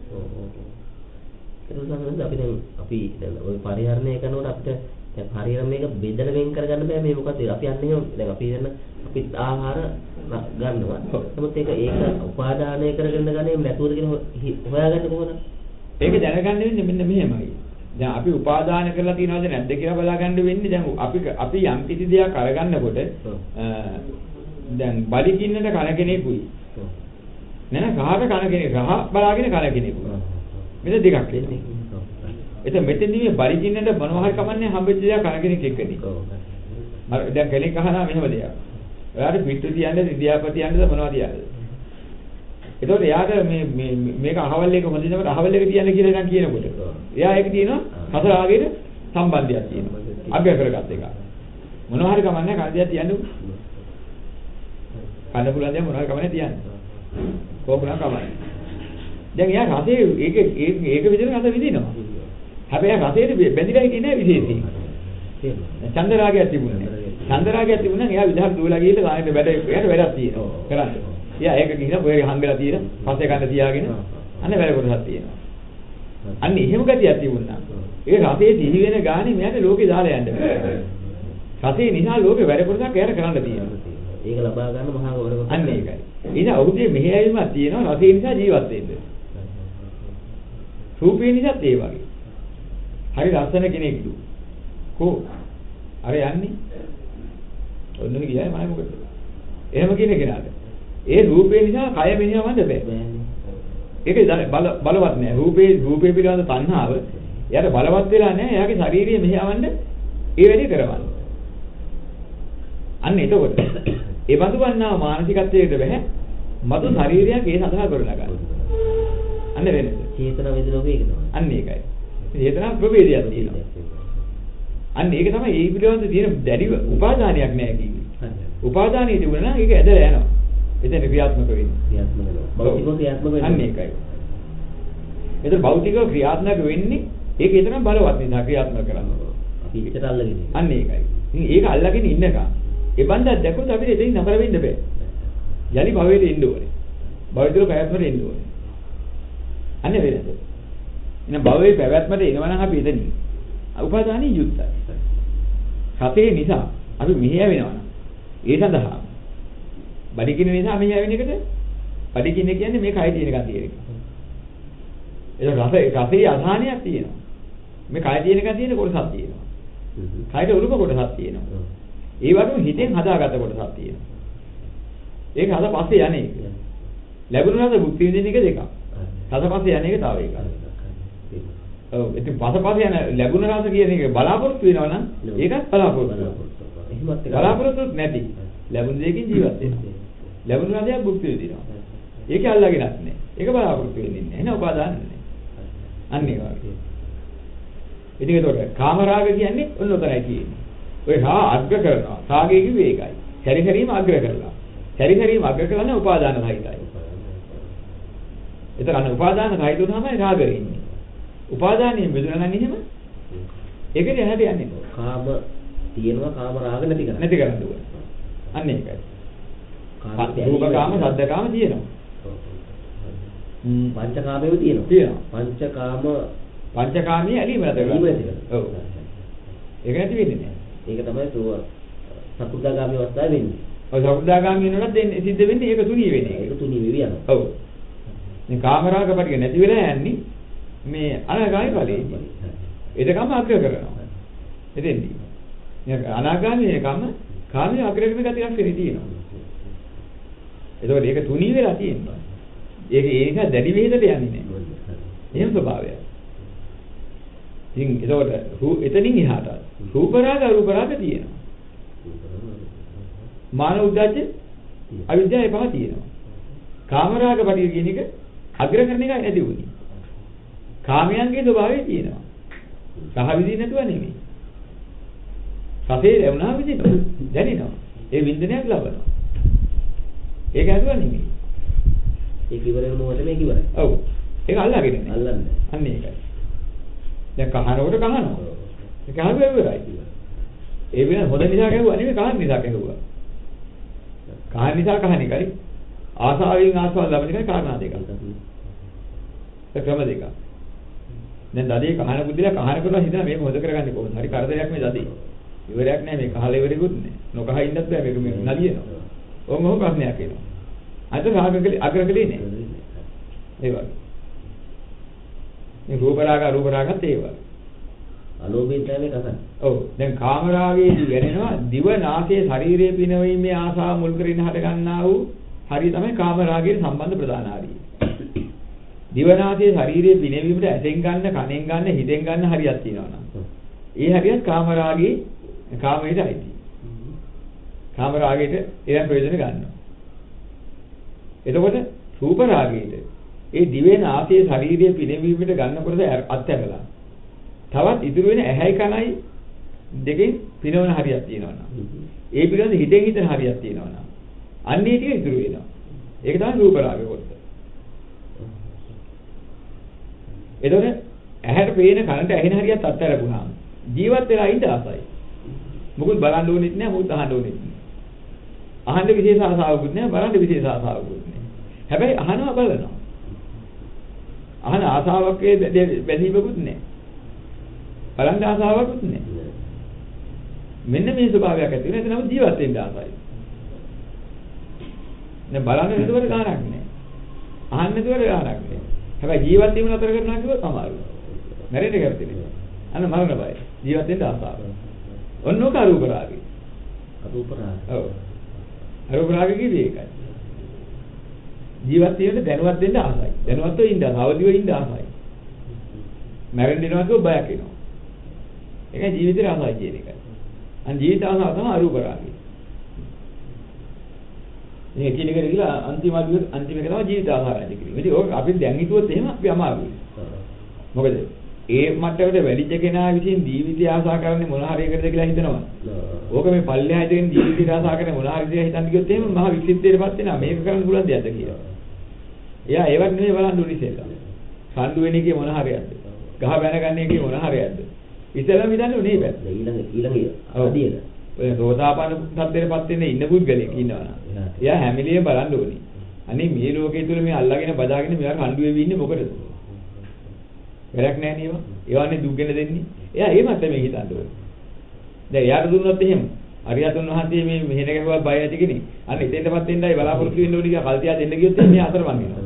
අපි දැන් ඔය පරිහරණය කරනකොට අපිට දැන් හරියට මේක බෙදලා වෙන් කරගන්න බෑ මේ මොකද අපි යන්නේ දැන් අපි ආහාර ගන්නවා. නමුත් ඒක උපාදානය කරගෙන ගන්නේ නැතුවද කියලා හොයාගන්නේ කොහොමද? ඒක දැනගන්න වෙන්නේ මෙන්න මෙහෙමයි. දැන් අපි උපාදාන කරලා තියනවද නැද්ද කියලා බලාගන්න වෙන්නේ. දැන් අපි යම් කිසි දෙයක් අරගන්නකොට දැන් බලිකින්නට කන කෙනෙකුයි. නෑ කහට කන කෙනෙක් රහ බලාගෙන කන කෙනෙකුයි. මෙතන දෙකක් වෙන්නේ. එතන මෙතනදී මේ බලිකින්නට මොනවා හරි කමන්නේ හම්බෙච්ච දේක් කන කෙනෙක් එක්කනේ. දැන් කෙනෙක් අහනවා මෙහෙම දෙයක්. ඔයාලට පිටු තියන්නේ ඉන්දියාපති යන්නද මොනවද තියන්නේ? ඒතකොට එයාට මේක අහවල් එක හොඳ නේද අහවල් එක තියන්න කියලා නම් කියනකොට එයා ඒක තියෙනවා හතර ආගේට සම්බන්ධයක් තියෙනවා. අග්‍ර කරගත් එක. මොනවා හරි කමන්නේ කන්දියක් තියන්නේ. කන්න පුළුවන් දේ මොනවා හරි කමන්නේ තියන්නේ. කොහොමද කමන්නේ? දැන් එයා රසයේ ඒක විදිහට රස විඳිනවා. හැබැයි රසයට බැඳිලා හිටියේ නෑ විශේෂයෙන්. චන්දරාගයක් තිබුණේ. චන්දරාගයක් තිබුණා එයා විදහාට දුවලා ගිහලා ගානෙට එයාට වැඩක් තියෙනවා. කරන්නේ. එයා ඒක ගිහින් බොයරේ හංගලා තියෙන පස්සේ කන්න තියාගෙන අන්න වැඩ කොටසක් තියෙනවා. අන්න එහෙම ගතියක් තිබුණා. ඒ රසයේ දිවි වෙන ගානේ මෙයාට ලෝකේ දාලා යන්න බෑ. රසයේ නිසා ලෝකේ වැඩ කොටසක් එයාට කරන්න තියෙනවා. ඒක ලබා ගන්න මහා ගෞරවයක්. අන්න ඒකයි. ඉතින් අවුදේ මෙහෙයවීමක් තියෙනවා රසයේ නිසා ජීවත් වෙන්න. රූපේ නිසාත් ඒ වගේ. හරි ලස්සන කෙනෙක්ලු. කො අර යන්නේ ඔන්න ගියා මම මොකද? එහෙම කියන කෙනාට. ඒ රූපේ නිසා කය මෙහෙවන්න බෑ. ඒක බලවත් නෑ. රූපේ පිළිබඳ තණ්හාව එයාට බලවත් වෙලා නෑ. එයාගේ ශාරීරිය මෙහෙවන්න ඒ වැඩේ කරවන්න. අන්න එතකොට ඒ බඳු වන්නා මානසිකත්වයට බෑ. මතු ශරීරයක් ඒ සඳහා කරලා ගන්න. අන්න වෙනස. චේතන වේදනාව ඒක තමයි. අන්න ඒකයි. චේතනා ප්‍රවේදයක් තියෙනවා. අන්න ඒක තමයි ඒ පිළිබඳ තියෙන දැඩි උපාදානයක් නෑ කියන්නේ. උපාදානිය තිබුණා නම් ඒක ඇදලා යනවා. එතන ක්‍රියාත්මක වෙන්නේ. ක්‍රියාත්මක වෙනවා. භෞතිකව ක්‍රියාත්මක වෙනවා. අන්න ඒකයි. එතන භෞතිකව ක්‍රියාත්මක වෙන්නේ ඒක ඒතරම් බලවත් නිසා ක්‍රියාත්මක කරනවා. අපි පිටට අල්ලගෙන ඉන්නේ. අන්න ඒකයි. ඉතින් ඒක අල්ලගෙන ඉන්නකම් ඒ බන්දක් දැක්කොත් අපිට එතනින් නතර වෙන්න බෑ. යලි භවයට එන්න ඕනේ. භවයට පැවැත්මට එන්න ඕනේ. අන්න වෙනස. එහෙනම් භවයේ පැවැත්මට එනවා නම් අපි එතනින්. උපාදානිය යුක්තයි. රතේ නිසා අපි මෙහෙයවෙනවා නම් ඒ සඳහා බඩගින්න නිසා මෙහෙයවෙන එකට බඩගින්න කියන්නේ මේ කය තියෙන ගතිය එක. ඒක රතේ අසහනයක් තියෙනවා. මේ කය තියෙන ගතියේ කොටසක් තියෙනවා. කයට උරුම කොටසක් තියෙනවා. ඒ වගේම හිතෙන් හදාගත්ත කොටසක් තියෙනවා. ඒක හද පස්සේ යන්නේ. ලැබුණ රස භුක්ති විඳින එක දෙකක්. හද පස්සේ යන්නේ එක තව එකක්. ඔව් ඉතින් පස්සේ යන ලැබුණ රස කියන එක බලාපොරොත්තු වෙනවා නම් ඒකත් බලාපොරොත්තු. බලාපොරොත්තු නැති. ලැබුණ දෙයකින් ජීවත් වෙනවා. ලැබුණ රසයක් භුක්ති විඳිනවා. ඒක අල්ලගෙනත් නැහැ. ඒක බලාපොරොත්තු වෙන්නේ නැහැ. එන උපාදාන නැහැ. අන්න ඒ වගේ. ඉතින් ඒකට කාමරාග කියන්නේ ඔන්න ඔතනයි කියන්නේ. ඔය අග්‍ර කරනවා. රාගය කිව්වේ ඒකයි. සැරිසරීම අග්‍ර කරලා. සැරිසරීම අග්‍ර කරන්නේ උපාදාන සහිතයි. ඒතර අන්න උපාදාන සහිතව තමයි රාගය ඉන්නේ. උපාදානියෙන් බෙදුණා නම් එහෙම ඒකද එහාට යන්නේ. කාම තියෙනවා කාම රාග නැති කරන්නේ. නැති කරන්න ඕන. අන්න ඒකයි. රූප කාම, ශබ්ද කාම තියෙනවා. පංචකාමයේම තියෙනවා. තියෙනවා. පංචකාමී ඇලීම නැති කරන්නේ. ඔව්. ඒක නැති වෙන්නේ නැහැ. ඒක තමයි සකුදාගාමී අවස්ථාවේ වෙන්නේ. ඔය සකුදාගාමී වෙනකොට දෙන්නේ සිද්ධ වෙන්නේ ඒක තුනී වෙන්නේ. ඒක තුනී වෙවි යනවා. ඔව්. මේ කාමරාග පිටික නැති වෙලා යන්නේ මේ අනාගාමී ඵලයේදී. ඒකම අග්‍ර කරනවා. එතෙන්දී. මේ අනාගාමී එකම කාමයේ අග්‍ර කරන ගතියක් වෙන්නේ තියෙනවා. ඒකෝට ඒක තුනී වෙලා තියෙනවා. ඒක ඒ නිසා දැඩි වේදට යන්නේ නැහැ. එහෙම ස්වභාවයක්. ඉතින් ඒකෝට එතනින් එහාට රූප රාග අරූප රාග තියෙනවා. මාන උද්දච්ච අවිද්‍යාව පහ තියෙනවා. කාම රාග පිටික කියන එක අග්‍ර කරන එකයි නැති වුනේ. කාමයන්ගේ ස්වභාවය තියෙනවා. සහ විදිහ නැතුව නෙමෙයි. සතේ ලැබුණා විදිහට දැනෙනවා. ඒ වින්දනයක් ලබනවා. ඒක ඇතුළ නෙමෙයි. ඒක ඉවරෙම මොකද මේක ඉවරයි. ඔව්. ඒක අල්ලගෙන නෑ. අල්ලන්නේ. අන්න ඒකයි. දැන් කහනකොට කහනවා. ඒක අහුවෙ ඉවරයි. ඒ වෙන හොඳ නිසා කැහුවා නෙමෙයි කහන නිසා කැහුවා. කහන නිසා කහන එකයි. ආසාවෙන් ආසාව ලබන එකයි කාරණා දෙකක්. ඒ ක්‍රම දෙකක්. දැන් දඩේ කහන බුද්ධිලා කහන කරලා හිතන මේක හොද කරගන්නේ කොහොමද? හරි කරදරයක් මේ දඩේ. ඉවරයක් නෑ මේ කහල ඉවරෙකුත් නෑ. නොකහ ඉන්නත් බෑ මේක මේ නලියනවා. ඔහොම ප්‍රශ්නයක් එනවා. අද රාගකලේ අග්‍රකලේ නෑ. ඒ වගේ. මේ රූප රාගත් ඒ වගේ. අලෝභයෙන් තමයි කසන්නේ. ඔව්. දැන් කාම රාගයේදී ගැනෙනවා දිව නාසය ශරීරයේ පිනවීමේ ආසාව මුල් කරගෙන හට ගන්නා වූ හරිය තමයි කාම රාගයේ සම්බන්ධ ප්‍රධාන හරිය. දිව නාසය ශරීරයේ පිනවීමට ඇසෙන් ගන්න, කනෙන් ගන්න, හිතෙන් ගන්න හරියක් තියෙනවා නම්. ඒ හරියත් කාම රාගයේ කාමයට අයිති. කාම රාගයට එයන් ප්‍රයෝජන ගන්නවා. එතකොට රූප රාගයට ඒ දිවේ නාසයේ ශරීරයේ පිනවීමට ගන්නකොට අත්හැරලා තවත් ඉතුරු වෙන ඇහැයි කනයි දෙකෙන් පිනවන හරියක් තියෙනවා නම් ඒ පිළිබඳ හිතෙන් හිතන හරියක් තියෙනවා නම් අන්න ඒ ටික ඉතුරු වෙනවා. ඒක තමයි රූප රාගය කොටස. එතකොට ඇහැට පේන කනට ඇහෙන හරියක් අත්හැරපුවාම ජීවත් වෙලා ඉඳ ආසයි. මොකුත් බලන්න ඕනෙත් නෑ මොකුත් අහන්න ඕනෙත් නෑ. අහන්න විශේෂ ආසාවකුත් නෑ බලන්න විශේෂ ආසාවකුත් නෑ. හැබැයි අහනවා බලනවා. අහන ආසාවක් බැඳීමකුත් නෑ. බලන්න ආසාවකුත් නෑ. මෙන්න මේ ස්වභාවයක් ඇති වෙන එතනම ජීවත් වෙන්න ආසයි. නේ බලන්න නේදවර ගානක් නෑ. අහන්න නේදවර ගානක් නෑ. හැබැයි ජීවත් වීම නතර කරනවා කිව්වොත් අමාරුයි. මැරෙන්න කැමතිනේ. අන්න මරණ බය. ජීවත් වෙන්න ආසාව. ඔන්නෝක අරූප රාගය. අරූප රාගය. ඔව්. අරූප රාගය කිව්වේ ඒකයි. ජීවත් වෙන්න දැනුවත් වෙන්න ආසයි. දැනුවත්ව ඉන්න ආසයි. අවදිව ඉන්න ආසයි. මැරෙන්න දෙනවා කියව බයක් එනවා. ඒකයි ජීවිතේ ආසයි කියන එකයි. අන් ජීවිත ආසාව තමයි අරූප රාගය. මේ එකිනෙකට ගිහලා අන්තිම එක තමයි ජීවිත ආසාරය කිව්වේ. ඉතින් ඕක අපි දැන් හිතුවොත් එහෙම අපි අමාරුයි. මොකද ඒ මට්ටමට වැඩිච්ච කෙනා විසින් ජීවිතය ආසා කරන්නේ මොන හරි එකටද කියලා හිතනවා. ඕක මේ පල්ලෙහා ඉඳගෙන ජීවිතය ආසා කරන්නේ මොන හරි දෙයක් හිතන්න ගියොත් එහෙම මහ විචිත්තයටපත් වෙනවා. මේක කරන්න පුළුවන් දෙයක්ද කියලා. එයා ඒවත් නෙමෙයි බලන්න ඕනේ ඉතින්ලා. සම්ඩු වෙන එකේ මොන හරියක්ද? ගහ බැනගන්න එකේ මොන හරියක්ද? ඉතලම හිතන්නේ උනේ බෑ. ඊළඟ අවදියද? ඔය සෝතාපන්න සද්දේටපත් වෙන්න ඉන්න පුද්ගලෙක් ඉන්නවනම්. එයා හැමිලියෙන් බලන්න ඕනේ. අනේ මේ ලෝකයේ තුල මේ අල්ලාගෙන බදාගෙන මෙයා කණ්ඩු වෙවි ඉන්නේ මොකටද? වැඩක් නැහැ නේ ඒවා. ඒවානේ දුක්ගෙන දෙන්නේ. එයා ඒ මට්ටමේ හිතන්න ඕනේ. දැන් එයාට දුන්නොත් එහෙම අරියතුන් වහන්සේ මේ මෙහෙණ ගැහුවා බය ඇති කෙනෙක්. අන්න එතෙන්ටපත් වෙන්නයි බලාපොරොත්තු වෙන්න ඕනේ කියලා කල්තියා දෙන්න ගියොත් මේ අතරමං වෙනවා.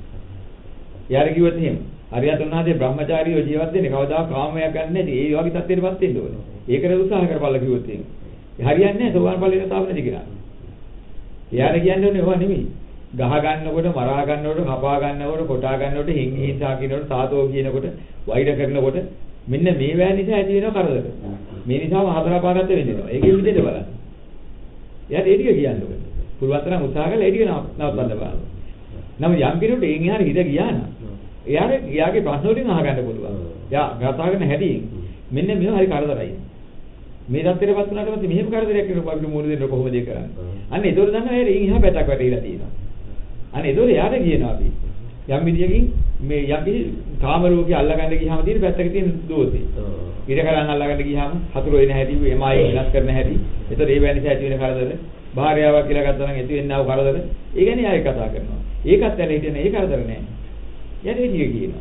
යාර කිව්වොත් එහෙම අරියතුන් වහන්සේ බ්‍රහ්මචාරීව ජීවත් වෙන්නේ කවදාක කාමයක් ගන්න නැති. ඒ වගේ තත්ත්වයකටපත් වෙන්න ඕනේ. ඒකට උත්සාහ කරපළ කිව්වොත් එහෙම. හරියන්නේ නැහැ සෝවාන් ඵලයට තාම නැති කෙනා. එයාට කියන්නේ ඕවා නෙමෙයි. ගහ ගන්නකොට, මරා ගන්නකොට, කපා ගන්නකොට, කොටා ගන්නකොට, හිංසා කියනකොට, සාතෝ කියනකොට, වෛර කරනකොට මෙන්න මේ වෑ නිසා ඇති වෙන කරදර. මේ නිසාම හතර පාරකට වෙන්නවා. ඒකෙන් මිදෙන්න බලන්න. එයාට ඒ ටික කියන්න ඕනේ. පුළුවන් තරම් උත්සාහ කරලා ඒ ටික නවත්තන්න බලන්න. නම් යම් කෙනෙකුට එයින් එහාට හිත ගියා නම් එයාගේ ප්‍රශ්න වලින් අහගන්න පුළුවන්. එයා කතා කරන හැටි මෙන්න මේව හරි කරදරයි. මේ தත්තරපත් වුණාට පස්සේ මෙහෙම කරදරයක් කරනකොට අපිට මූණ දෙන්න කොහොමද ඒක කරන්නේ? අන්න ඒතකොට දන්නවා එයාට එයින් එහා පැත්තක් වැටීලා තියෙනවා. අන්න ඒතකොට එයාට කියනවා අපි යම් විදියකින් මේ යම් කාම රෝගී අල්ලගන්න ගියාම තියෙන පැත්තක තියෙන දෝෂේ. ඉර කරන් අල්ලගන්න ගියාම හතුරු වෙන හැටි, එමයි වෙනස් කරන හැටි. ඒතකොට ඒ වෙනස ඇති වෙන කරදර, භාර්යාවක් කියලා ගත්තා නම් ඇති වෙන්නව කරදර. ඒ ගැන ආයෙ කතා කරනවා. ඒකත් ඇල හිටින ඒ කරදර නෑ. එයාට ඒ ටික කියනවා.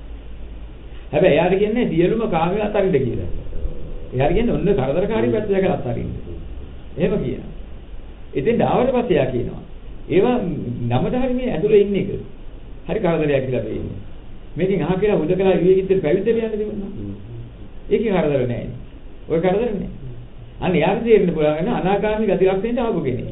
හැබැයි එයාට කියන්නේ සියලුම කාමයන් අතරින්ද කියලා. එයාට කියන්නේ ඔන්න කරදරකාරී පැත්ත දැකලා අතරින්ද. එහෙම කියනවා. ඉතින් ආවට පස්සේ එයා කියනවා. ඒවා නමද හරි මේ ඇතුලේ ඉන්න එක. හරි කරදරයක් කියලා වෙන්නේ. මේකෙන් අහ කියලා හුදකලා විවේකීත්වයට පැවිද්දට යන්න දෙන්නා. ඒකේ කරදර නැහැ. ඔය කරදර නැහැ. අන්න යාර දෙන්න පුළුවන් අනාගාමී ගති ලක්ෂණයට ආපු කෙනෙක්.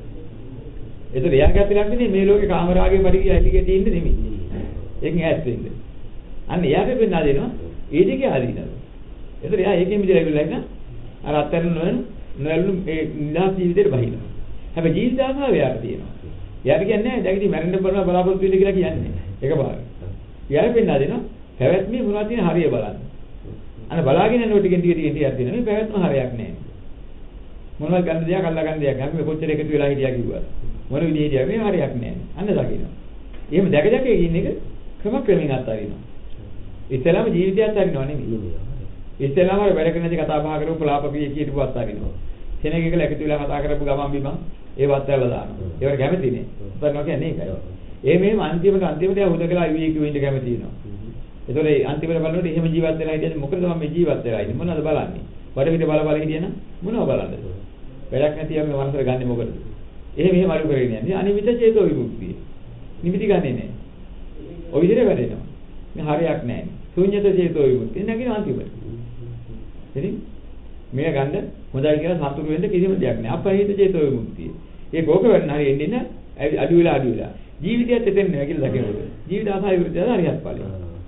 ඒතර එයාගේ ගති ලක්ෂණේ මේ ලෝකේ කාමරාගේ පරිගය ඇතිගේ තියෙන්නේ නෙමෙයි. ඒකෙන් ඈත් වෙන්න. අන්න එයාට වෙන්නා දෙනවා. ඒ දෙකේ ආදීනවා. ඒතර එයා ඒකෙන් මිදලා ඉවරලා ඉන්න අර අත්තරන නොයලු ඒ නිදහස් ජීවිතේට බහිනවා. හැබැයි ජීවිත ආසාව එයාට තියෙනවා. එයාට කියන්නේ නැහැ දැන් ඉතින් මැරෙන්න බලන බලාපොරොත්තු වෙන්න කියලා කියන්නේ. ඒක බාරයි. එයාට වෙන්නා දෙනවා. පැවැත්මේ මොනවද තියෙන හරිය බලන්න. අන්න බලාගෙන යනකොට ටිකෙන් ටික ටික තියෙනවා. මේ පැවැත්ම හරියක් නැහැ. මොනවද ගන්න දෙයක් අල්ලා ගන්න දෙයක්. අපි කොච්චර එකතු වෙලා හිටියා කිව්වා. මොන විදිහේ හිටියා මේ හරියක් නැහැ. අන්න දකිනවා. එහෙම දැක දැක ඉන්න එක ක්‍රමක්‍රමයෙන් අත්හරිනවා. ඉතලම ජීවිතය අත්හරිනවා නෙමෙයි. ඉතලම වැඩ කරන දේ කතා බහ කරපු පලාපපිය කියපු අත්හරිනවා. කෙනෙක් එකල එකතු වෙලා කතා කරපු ගමන් බිමන් ඒව අත්හැරලා දානවා. ඒවට කැමති නේ. උත්තරනවා කියන්නේ ඒකයි. ඒ මෙහෙම අන්තිමට හුදකලා විවේකීව ඉන්න කැමති වෙනවා. ඒතකොට ඒ අන්තිමට බලනකොට එහෙම ජීවත් වෙලා හිටියද මොකද මම මේ ජීවත් වෙලා ඉන්නේ මොනවද බලන්නේ? වටපිට බල හිටියනම් මොනව බලන්නද? වැඩක් නැති අපි මනසට ගන්නෙ මොකටද? එහෙම අලු කරගෙන යන්නේ. අනිවිත චේතෝ විමුක්තිය. නිමිති ගන්නෙ නැහැ. ඔය විදිහට වැඩෙනවා. මේ හරයක් නැහැ. ශුන්‍යත චේතෝ විමුක්තිය නැගින අන්තිමට. ඉතින් මේ ගන්න හොඳයි කියලා සතුටු වෙන්න කිසිම දෙයක් නැහැ. අපහිත චේතෝ විමුක්තිය. ඒ කෝක වෙන්න හරි එන්නේ නැහැ. අඩු වෙලා. ජීවිතයත් එතෙන් නෑ කියලා දකිනකොට. ජීවිත ආසාව විරුද්ධව හරියක් ඵලයි.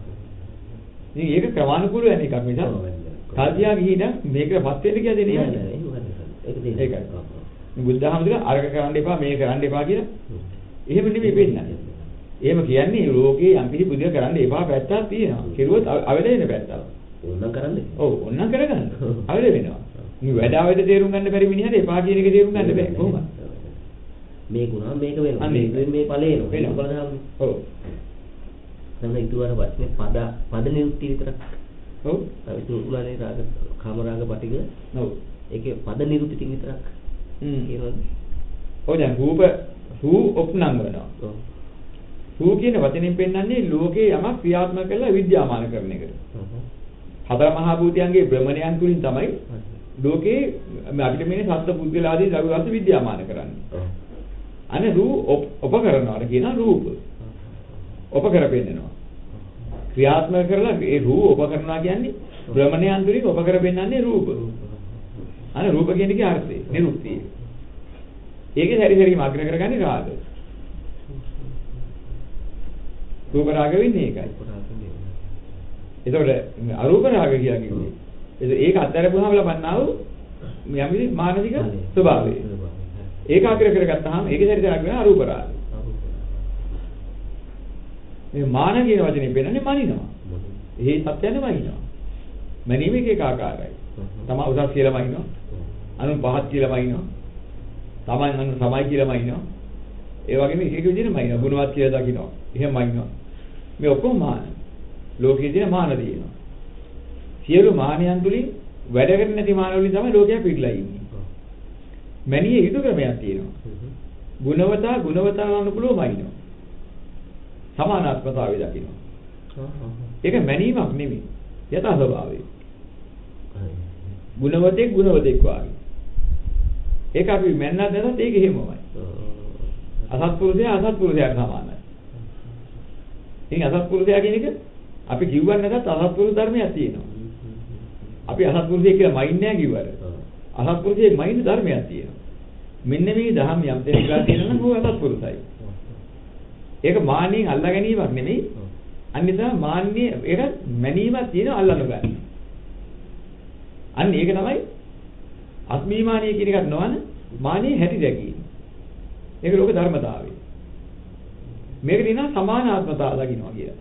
ඉතින් ඒක ක්‍රමානුකූලව යන එකක් නිසා. කාර්යය ගිහින් මේකටපත් වෙන්න කියලා දෙන්නේ නැහැ. ඒකයි. බුද්ධහමතුල අරක කරන්න එපා මේක කරන්න එපා කියලා. එහෙම නෙමෙයි වෙන්නේ. එහෙම කියන්නේ ලෝකේ යම් කිසි බුද්ධිය කරන්න එපා පැත්තක් තියෙනවා. කෙරුවොත් අවද වෙන පැත්තක්. ඕනනම් කරන්නේ. ඔව් ඕනනම් කරගන්න. අවද වෙනවා. මේ වැඩ අවද තේරුම් ගන්න බැරි මිනිහට එපා කියන එක තේරුම් ගන්න බෑ. කොහොමද? මේක උනා මේක වෙනවා. මේ ඵලේ එනවා. බලදහම. ඔව්. තමයි ඊතුවර වචනේ පද නිරුක්ති විතරක්. ඔව්. අපි තුලානේ රාග කාම රාග පටිග. ඔව්. ඒකේ පද නිරුක්ති ටික විතරක්. කියනවද? ඔය දැන් රූ ඔප්නංග වෙනවා. ඔව්. රූ කියන වචنين පෙන්නන්නේ ලෝකේ යමක් ක්‍රියාත්මක කරලා විද්‍යාමාන කරන එකට. හතර මහා භූතයන්ගේ භ්‍රමණයන් තුලින් තමයි ලෝකේ අපිට මේ සත්ත්ව පුද්ගල ආදී ද්‍රව්‍ය වස්තු විද්‍යාමාන කරන්නේ. අනේ රූ උපකරණවල කියන රූප. උපකර පෙන්නනවා. ක්‍රියාත්මක කරලා ඒ රූ උපකරණා කියන්නේ භ්‍රමණයන් තුලින් උපකර පෙන්නන්නේ රූප. අනේ රූප කියන එකේ අර්ථය නිරුක්තිය. ඒකේ හැරි මාග්‍ර කරගන්නේ රාග. රූප රාග වෙන්නේ ඒකයි. එතකොට අරූප රාග කියලා කිව්වේ. ඒක අත්හැරපුවාම ලබන්නා වූ යම්කිසි මානසික ස්වභාවය. ඒකාග්‍ර කරගත්තාම ඒකේ හැරිදරක් වෙන අරූප රාග. මේ මාන කියන වචනේ පෙන්නන්නේ මනිනවා. ඒ සත්‍යයන්ම මනිනවා. මැනීම එක ආකාරයි. තමා උසස් කියලා මනිනවා. අනුන් පහත් කියලා මනිනවා. තමන් අනුන් සමයි කියලා මනිනවා. ඒ වගේම එක විදිහට මනිනවා. ගුණවත් කියලා දකින්නවා. එහෙම මනිනවා. මේ ඔක්කොම මාන. ලෝකයේ තියෙන මාන දිනවා. සියලු මානයන් තුලින් වැඩ කරන්නේ නැති මාන වලින් තමයි ලෝකයා පිටලා ඉන්නේ. මැනිය යුතු ක්‍රමයක් තියෙනවා. ගුණවතා අනුකූලව මනිනවා. සමානාත්මතාවය දකින්නවා. ඒක මැනීමක් නෙමෙයි. යථා ස්වභාවය. ගුණවතෙක් වාගේ. ඒක අපි මැන්නත් නැතත් ඒක එහෙමමයි. අසත්පුරුෂයා අසත්පුරුෂයාට සමානයි. ඉතින් අසත්පුරුෂයා කියන එක අපි කිව්වන් නැතත් අසත්පුරුෂ ධර්මයක් තියෙනවා. අපි අසත්පුරුෂයෙක් කියලා මයින් නැහැ කිව්වට. අසත්පුරුෂයෙක් මයින් ධර්මයක් තියෙනවා. මෙන්න මේ දහම් යම් දෙයක් තියෙනවා නම් ਉਹ අසත්පුරුෂයි. ඒක මාන්නෙන් අල්ලා ගැනීමක් නෙමෙයි. අනිසා මාන්නේ ඒක මැනීමක් තියෙනවා අල්ලන්න ගන්න. අන්න ඒක තමයි අස්මිමානිය කියන එකක් නොවන මානිය හැටි දැකීම. ඒක ලෝක ධර්මතාවය. මේක දිනා සමානාත්මතාව දකින්නවා කියලා.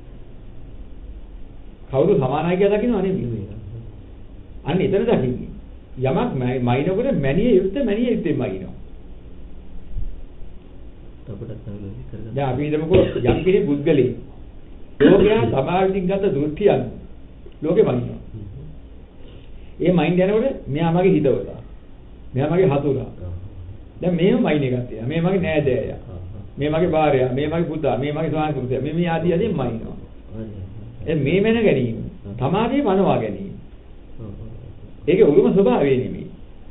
කවුරු සමානයි කියලා දකින්නව නෙමෙයි. අන්න එතන දකින්නේ. යමක් මයින්කොට මැනිය යුත්තේ මයින්නවා. දැන් අපි හිතමුකෝ යම් කෙනෙක් පුද්ගලෙක් ලෝකයා සමාජින් ගත දෘෂ්ටියන් ලෝකෙ මනිනවා. ඒ මයින්ඩ් යනකොට මෙයා මගේ හිතවතා. මෙයා මගේ හතුරා. දැන් මේව මයින්ඩ් එකක් තියෙනවා. මේ මගේ නෑදෑයා. මේ මගේ භාර්යාව, මේ මගේ පුතා, මේ මගේ ස්වාමි පුරුෂයා. මේ ආදී මයින්නවා. මේ මැන ගැනීම. තමාගේ මනවා ගැනීම. ඒකේ උරුම ස්වභාවය නෙමෙයි.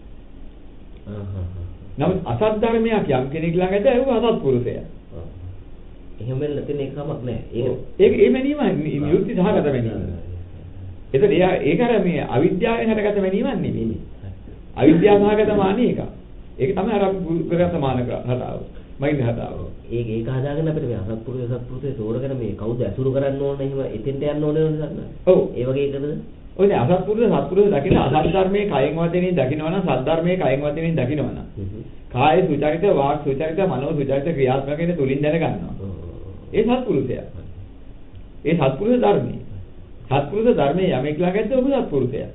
නමුත් අසත් ධර්මයක් යම් කෙනෙක් ළඟ ඇත ඒක අසත් පුරුෂයා. එහෙම වෙන්න තියෙන එකමක් නෑ. ඒක ඒ මැනීම යුක්ති සහගත මැනීම. එතකොට ඒක අර මේ අවිද්‍යාවෙන් හටගත්ත මැනීමක් නෙමෙයි. අවිද්‍යාව සහගත මානිය එක. ඒක තමයි අර ප්‍රගත මානක හදාව. මයින් හදාව. ඒක හදාගෙන අපිට මේ අසත්පුරුෂය තෝරගෙන මේ කවුද ඇසුරු කරන්න ඕන එහෙම එතෙන්ට යන්න ඕනේ නේද? ඔව්. ඒ වගේ එකද? ඔය නේ සත්පුරුෂ දකින්න අසත් ධර්මයේ කයෙන් වචනෙන් දකින්නවනම් සත් ධර්මයේ කයෙන් වචනෙන් දකින්නවනම් කාය සුචරිත වාක් සුචරිත මනෝ සුචරිත ක්‍රියාත්මක වෙන තුලින් දැනගන්නවා. ඒ සත්පුරුෂයා. ඒ සත්පුරුෂ ධර්මයේ. සත්පුරුෂ ධර්මයේ යමෙක් ළඟ ඇද්ද ඔබ සත්පුරුෂයා.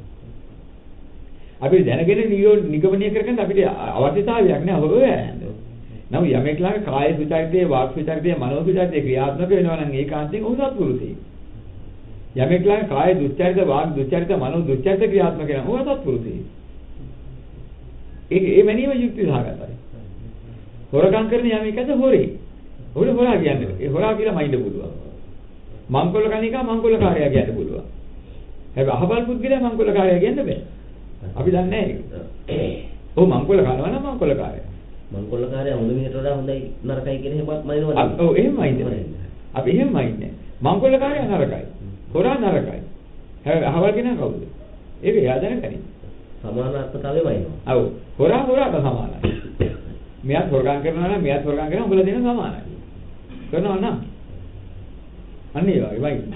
අපි දැනගෙන නිගමනය කරගන්න අපිට අවශ්‍යතාවයක් නෑ හොරවන්නේ. නමුත් යමෙක් ළඟ කාය සුචරිතේ වාක් සුචරිතේ මනෝ සුචරිතේ ක්‍රියාත්මක වෙනවා නම් ඒකාන්තයෙන් ඔහු සත්පුරුෂයෙක්. යමෙක් ළඟ කාය දුස්චරිත වාග් දුස්චරිත මනෝ දුස්චරිත ක්‍රියාත්මක වෙනවා ඔහු සත්පුරුෂයෙක්. ඒ මැනීම යුක්ති සහගතයි. හොරකම් කරන යමෙක් ඇද්ද හොරේ. හොරා කියන්නේ ඒ හොරා කියලා මයින්ඩ පුළුවන්. මංකොල්ල කණිකා මංකොල්ලකාරයා කියන්න පුළුවන්. හැබැයි අහවල් පුද්ගලයා මංකොල්ලකාරයා කියන්න බෑ. අපි දන්නේ නැහැ ඒක. ඔව් මංකොල්ල කරනවා නම් මංකොල්ලකාරයා. මංකොල්ලකාරයා හොඳ මිනිහට වඩා හොඳයි නරකයි කියන හැමත් මනිනවද? ඔව් එහෙමයි ඉන්නේ. අපි එහෙමයි ඉන්නේ. මංකොල්ලකාරයා නරකයි. හොරා නරකයි. හැබැයි අහවල් කෙනා කවුද? ඒක එයා දැනගනි. සමානාත්මතාවයම ඉන්නවා. ඔව්. හොරාට සමානයි. මෙයාත් හොරගම් කරනවා නම් මෙයාත් හොරගම් කරනවා උඹලා දෙන සමානයි. කරනවා නම් අන්න ඒ වගේ වයි.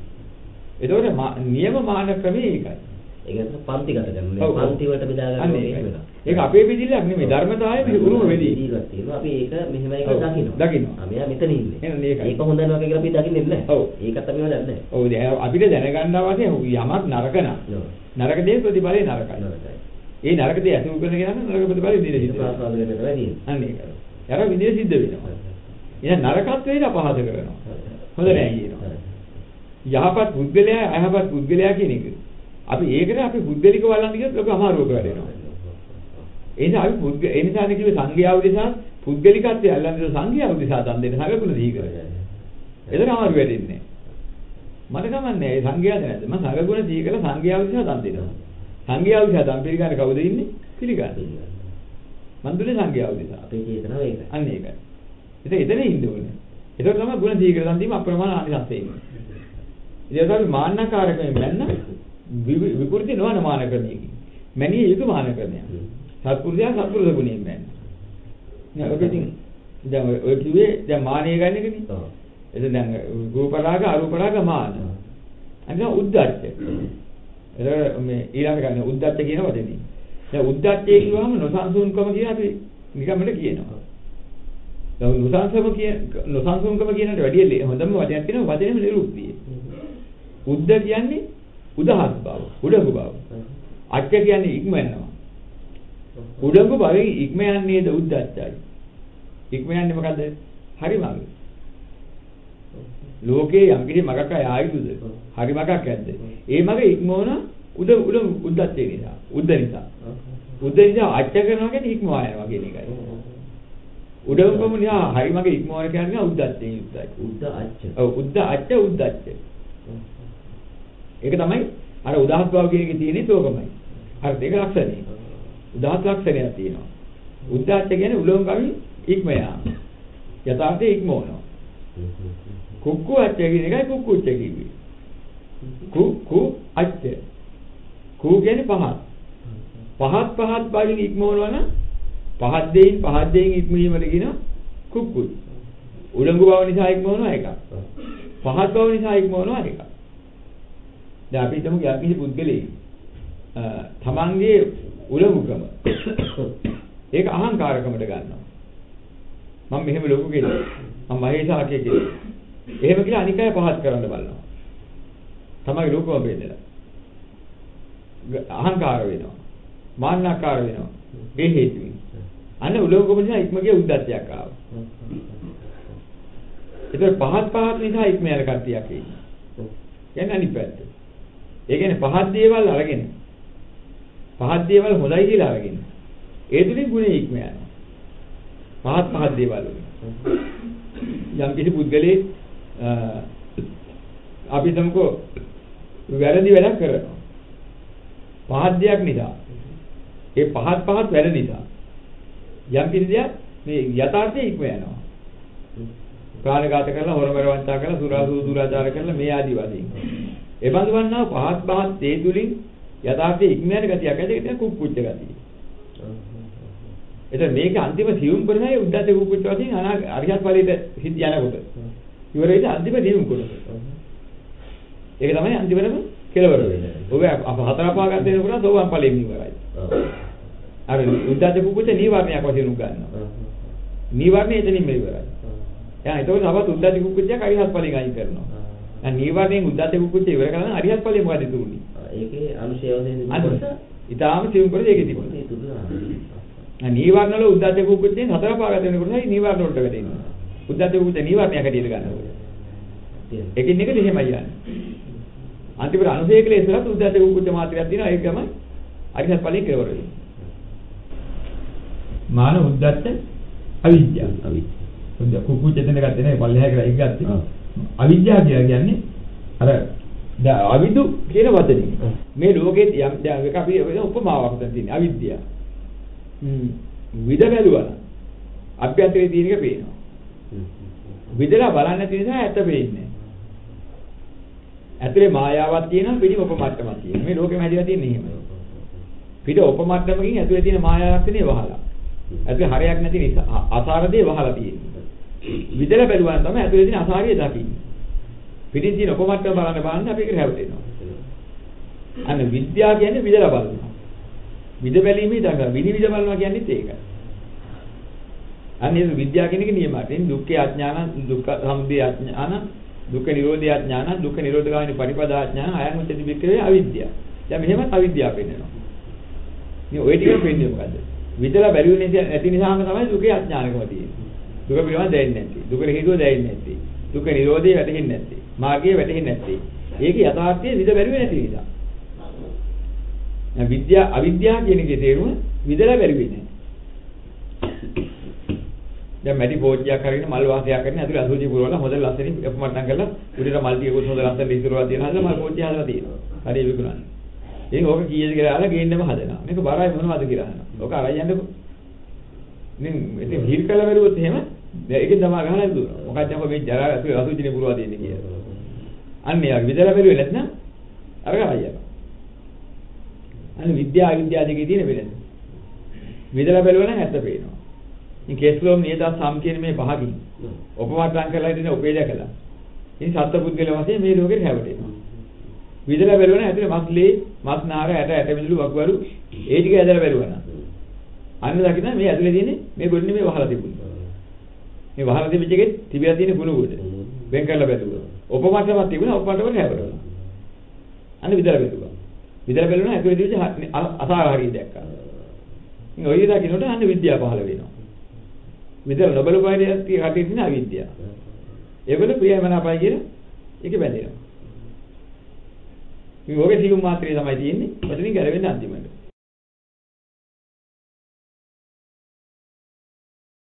ඒතකොට නියම මාන ක්‍රමයේ ඒකයි. ඒක පන්තිගත කරනවා. පන්ති වලට බෙදා ගන්න ඕනේ. ඒක අපේ බෙදිල්ලක් නෙමෙයි ධර්මතාවයේ මේ උරුම වෙදී. බෙදිල්ලක් තියෙනවා. අපි ඒක මෙහෙමයි කියලා දකිනවා. දකිනවා. මෙයා මෙතන ඉන්නේ. එහෙනම් ඒකයි. ඒක හොඳ නැහැ කියලා අපි දකින්නේ නැහැ. ඔව්. ඒකත් අපි දන්නේ නැහැ. ඔව් අපිට දැනගන්න අවශ්‍ය යමක් නරක නම්. නරක දේ ප්‍රතිඵලේ නරකයි. නරකයි. ඒ නරක දේ අසු කරගෙන යන නරක ප්‍රතිඵලේ විඳින සිද්ධ වෙනවා. පාසාල වෙන්න වැඩි. අන්න ඒකයි. යර විඳින සිද්ධ වෙනවා. එහෙනම් නරකත්වයට අපහාස කරනවා. හොඳ නැහැ කියනවා. යහපත් පුද්ගලයා අයහපත් පුද්ගලයා කියන එක. අපි ඒකට අපි බුද්ධලික වළඳ කියොත් ලොකු අමාරුවක වැඩෙනවා. ඒ නිසා අපි ඒ නිසානේ කිව්වේ සංඝයා උදෙසා පුද්ගලිකත්වය අල්ලන්නේ සංඝයා උදෙසා දන් දෙන්න සංඝගුණ දී කරගන්න. එතන අමාරු වෙන්නේ. මට කමන්නේ ඒ සංඝයාද නැද්ද? මම සංඝගුණ දී කරලා සංඝයා උදෙසා දන් දෙනවා. සංඝයා උදෙසා දන් පිළිගන්න කවුද ඉන්නේ? පිළිගන්න. මන් දුන්නේ සංඝයා උදෙසා. අපේ චේතනාව ඒකයි. අන්න ඒකයි. එතන ඉන්න ඕනේ. ඒක තමයි ගුණ දී කරලා දන් දීම අප්‍රමාණ ආනිසංසය ඉන්නේ. ඉතින් අපි මාන්නකාරකයෙන් මැන්න විකෘති නොවන මාන ක්‍රමයකින් මැනිය යුතු මාන ක්‍රමයක්. සත්පුරුෂයා සත්පුරුෂ ගුණයෙන් මැන්න. නේද? ඔක ඉතින් දැන් ඔය කිව්වේ දැන් මානිය ගන්න එකනේ. ඔව්. එතෙන් දැන් රූප රාග අරූප රාග මාන. අනිත් උද්දච්ච. එතකොට මේ ඊළඟ ගන්න උද්දච්ච කියන වදනේ. දැන් උද්දච්චය කියවම නොසන්සුන්කම කියන අපි නිකම්මද කියනවා. දැන් නොසන්සුන්කම කියනට වැඩිය හොඳම වචනයක් තියෙනවා වචනේම නිරුක්තිය. උද්ද කියන්නේ උදහස් බව, උඩඟු බව. අච්ච කියන්නේ ඉක්ම යනවා. උඩඟු බවෙන් ඉක්ම යන්නේද උද්දච්චයි. ඉක්ම යන්නේ මොකද්ද? හරි මඟ. ලෝකේ යම් කිසි මගක් ආයුධද? හරි මගක් ඇද්ද? ඒ මග ඉක්මවන උද්දච්චය නිසා, උද්ද නිසා. උද්ද නිසා අච්ච කරනවා කියන්නේ ඉක්මවා යනවා කියන එකයි. උඩඟුකම නිසා හරි මගේ ඉක්මවන කියන්නේ උද්දච්චයෙන් යුක්තයි. ඔව් උද්දච්ච. ඒක තමයි අර උදාහස් භාව කියන එකේ තියෙන තෝගමයි. හරි ඒක ලක්ෂණය. උදාහස් ලක්ෂණයක් තියෙනවා. උද්දච්ච කියන්නේ උලංගමි ඉක්ම යාම. යථාර්ථයේ ඉක්මවනවා. කුක්කු අච්ච කියන එකයි කුක්කුච්ච කිව්වේ. කුක්කු අච්ච. කු කියන්නේ පහත්. පහත් බලින් ඉක්මවනවා නම් පහත් දෙයින් ඉක්මවීමට කියන කුක්කුයි. උලංගු බව නිසා ඉක්මවනවා එකක්. පහත් බව නිසා ඉක්මවනවා එකක්. දැන් අපි හිතමු කිසි පුද්ගලයෙක් තමන්ගේ උලංගුකම ඒක අහංකාරකමට ගන්නවා. මම මෙහෙම ලොකු කෙනෙක්. මම මහේසාරකේ කෙනෙක්. එහෙම කියලා අනික අය පහත් කරන්න බලනවා. තමයි ලෝකම බෙදලා. අහංකාර වෙනවා. මාන්නකාර වෙනවා. ඒ හේතුවෙන්. අන්න උලංගුකම නිසා ඉක්ම ගිය උද්දච්චයක් ආවා. ඒක පහත් නිසා ඉක්ම යන කට්ටියක් ඉන්නේ. කියන්නේ අනිත් පැත්ත. ඒ කියන්නේ පහත් දේවල් අරගෙන පහත් දේවල් හොඳයි කියලා අරගෙන ඒ තුලින් ගුණේ ඉක්ම යනවා. පහත් දේවල් වලින්. යම් කිසි පුද්ගලයෙක් අපි තමකෝ වැරදි වැඩක් කරනවා. පහත් දෙයක් නිසා. ඒ පහත් වැඩ නිසා යම් කිසි දෙයක් මේ යථාර්ථයේ ඉක්ම යනවා. ප්‍රාණඝාත කරලා හොරමර වංචා කරලා දුරාචාර කරලා මේ ආදි වශයෙන්. ඒ බඳු වන්නා පහත් ඒ තුලින් යථාර්ථයේ ඉක්ම යන ගතියක් ඇති ඒක කුක්කුච්ච ගතිය. එතන මේක අන්තිම සියුම් කරනයි උද්දච්ච කුක්කුච්ච වශයෙන් අරිහත් ඵලයට සිද්ධ යනකොට. ඉවර වෙයිද අන්තිම සියුම් කොට. ඒක තමයි අන්තිමටම කෙලවර වෙන්නේ. ඔබ හතර පහ ගන්න දෙනකොට සෝවාන් ඵලයෙන් ඉවරයි. අර උද්දච්ච කුක්කුච්ච නීවරණයක් වශයෙන් උගන්වනවා. නීවරණය එතනින්ම ඉවරයි. එහෙනම් ඒතකොට අපත් උද්දච්ච කුක්කුච්චයක් අරිහත් ඵලයෙන් අයින් කරනවා. දැන් නීවරණයෙන් උද්දච්ච කුක්කුච්ච ඉවර කරලා අරිහත් ඵලයෙන් මොකද දුන්නේ? ඒකේ අනුශය වශයෙන් ඉන්නකොට ඊටාම සියුම් කරේ ඒකේ තිබුණා. ඒ තුන නීවරණ වල උද්දච්ච කුක්කුච්චෙන් හතර පාගත වෙනකොටයි නීවරණ වලට වැටෙන්නේ. උද්දච්ච කුක්කුච්ච නීවරණයක් හැටියට ගන්නවා. එකින් එකට එහෙමයි යන්නේ. අන්තිමට අනුසය ක්ලේශලත් උද්දච්ච කුක්කුච්ච මාත්‍රයක් තියෙනවා ඒක තමයි අරිහත් ඵලයේ කෙලවර වෙන්නේ. මාන උද්දච්ච අවිද්‍යාව. උද්දච්ච කුක්කුච්ච දෙන්න ගත්තේ නෑ පල්ලෙහා කියලා ඒක ගත්තේ. අවිද්‍යාව කියලා කියන්නේ අර අවිදු කියන වචනේ. මේ ලෝකේ යම් එක අපි උපමාවක් දැන් තියෙන්නේ අවිද්‍යාව. විද බැලුවා නම් අභ්‍යන්තරයේ තියෙන එක පේනවා. විදලා බලන්න නැති නිසා ඇත්ත පේන්නේ. ඇතුලේ මායාවක් තියෙනවා පිටිම උපමට්ටමක් තියෙනවා. මේ ලෝකෙම හැදිලා තියෙන්නේ එහෙමයි. පිට උපමට්ටමකින් ඇතුලේ තියෙන මායාවක් තියෙනේ වහලා. ඇතුලේ හරයක් නැති නිසා අසාරදේ වහලා තියෙන්නේ. විදලා බැලුවා නම් තමයි ඇතුලේ තියෙන අසාරිය දකින්නේ. පිටින් තියෙන උපමට්ටම බලන්න අපි ඒක හැවටෙනවා. අන්න විද්‍යාව කියන්නේ විදලා බලනවා. විද බැලීමේ දඟ විනිවිද බලනවා කියන්නේත් ඒකයි. අන්නේ විද්‍යාව කියන එක නියමයෙන් දුක්ඛේ අඥාන දුක්ඛ සමුදය අඥාන දුක්ඛ නිරෝධය අඥාන දුක්ඛ නිරෝධගාමිනී පටිපදා අඥාන අයං උච්චති වික්‍රේ අවිද්‍යාව. දැන් මෙහෙමත් අවිද්‍යාව පෙන්නනවා. මේ ඔය ටික පෙන්නේ මොකද්ද? විදලා බැලුවේ නැති නිසාම තමයි දුකේ අඥානකම තියෙන්නේ. දුක පිළිබඳ දැනෙන්නේ නැති. දුකට හේතුව දැනෙන්නේ නැති. දුක නිරෝධය වැටහෙන්නේ නැති. මාර්ගය වැටහෙන්නේ නැති. ඒක යථාර්ථයේ විද බැලුවේ නැති නිසා. අවිද්‍යාව කියන එකේ තේරුම විදලා බැලුවේ නැහැ. දැන් මැටි පෝච්චියක් කරගෙන මල් වාසයක් කරගෙන ඇතුලේ අසුචි පුරවලා හොඳ ලස්සනින් අපමණ්ඩම් කරලා උඩට මල් ටිකකුත් හොඳ ලස්සන ඉස්සරවා තියෙන හදලා මල් පෝච්චිය හදලා තියෙනවා. හරි විකුණන්නේ. ඉතින් ඕක කීයද කියලා අහලා ගේන්නම හදනවා. මේක බරයි මොනවද කියලා අහනවා. ඕක අරයි යන්නකො. ඉතින් හිල් කළා බැලුවොත් එහෙම ඒකෙන් තමයි ගහලා දුවනවා. මොකක්ද අපෝ මේ ජරා ඇතුලේ අසුචිනේ පුරවා දෙන්නේ කියලා. අන්න යා විදලා බැලුවේ නැත්නම් අර ගහලා යනවා. අනේ විද්‍යාව අවිද්‍යාව දෙකේ තියෙන වෙනස. විදලා බැලුවා නම් ඇත්ත පේනවා. ඉතින් කේස්ලෝම් නියතා සම් කියන මේ පහකින් උපමාට්ටම් කරලා ඉතින් ඔපේ දැකලා. ඉතින් සත්පුද්ගල වශයෙන් මේ ලෝකෙට හැවටෙනවා. විදලා බැලුවා නම් ඇතුලේ මස්ලේ, මස් නාර, ඇට මිදුළු වකුගඩු ඒ ටික ඇදලා බැලුවා නම්. අන්න දකින්න මේ ඇතුලේ තියෙන්නේ මේ ගොඩනේ මේ වහලා තිබුණා. මේ වහලා තිබිච්ච එකේ තිබිලා තියෙන කුණු ගොඩ. වෙන් කරලා බැලුවා. උපමාට්ටමක් තිබුණා උපමාට්ටමට හැවටුණා. අන්න විදලා බැලුවා. විදලා බැලුණා ඇතුලේ තිබිච්ච අසාර හරිය දැක්කා. ඉතින් ඔය විදිහට කියනකොට අන්න විද්‍යාව පහළ වෙනවා. විදලා නොබල බයිරියක් කටේ තියෙන අවිද්‍යාව. ඒවල ප්‍රියමනාපයි කියන එක බැඳෙනවා. මේ ඔගේ සියුම් මාත්‍රේ තමයි තියෙන්නේ. ඔතනින් ගැලවෙන්න අන්තිමට.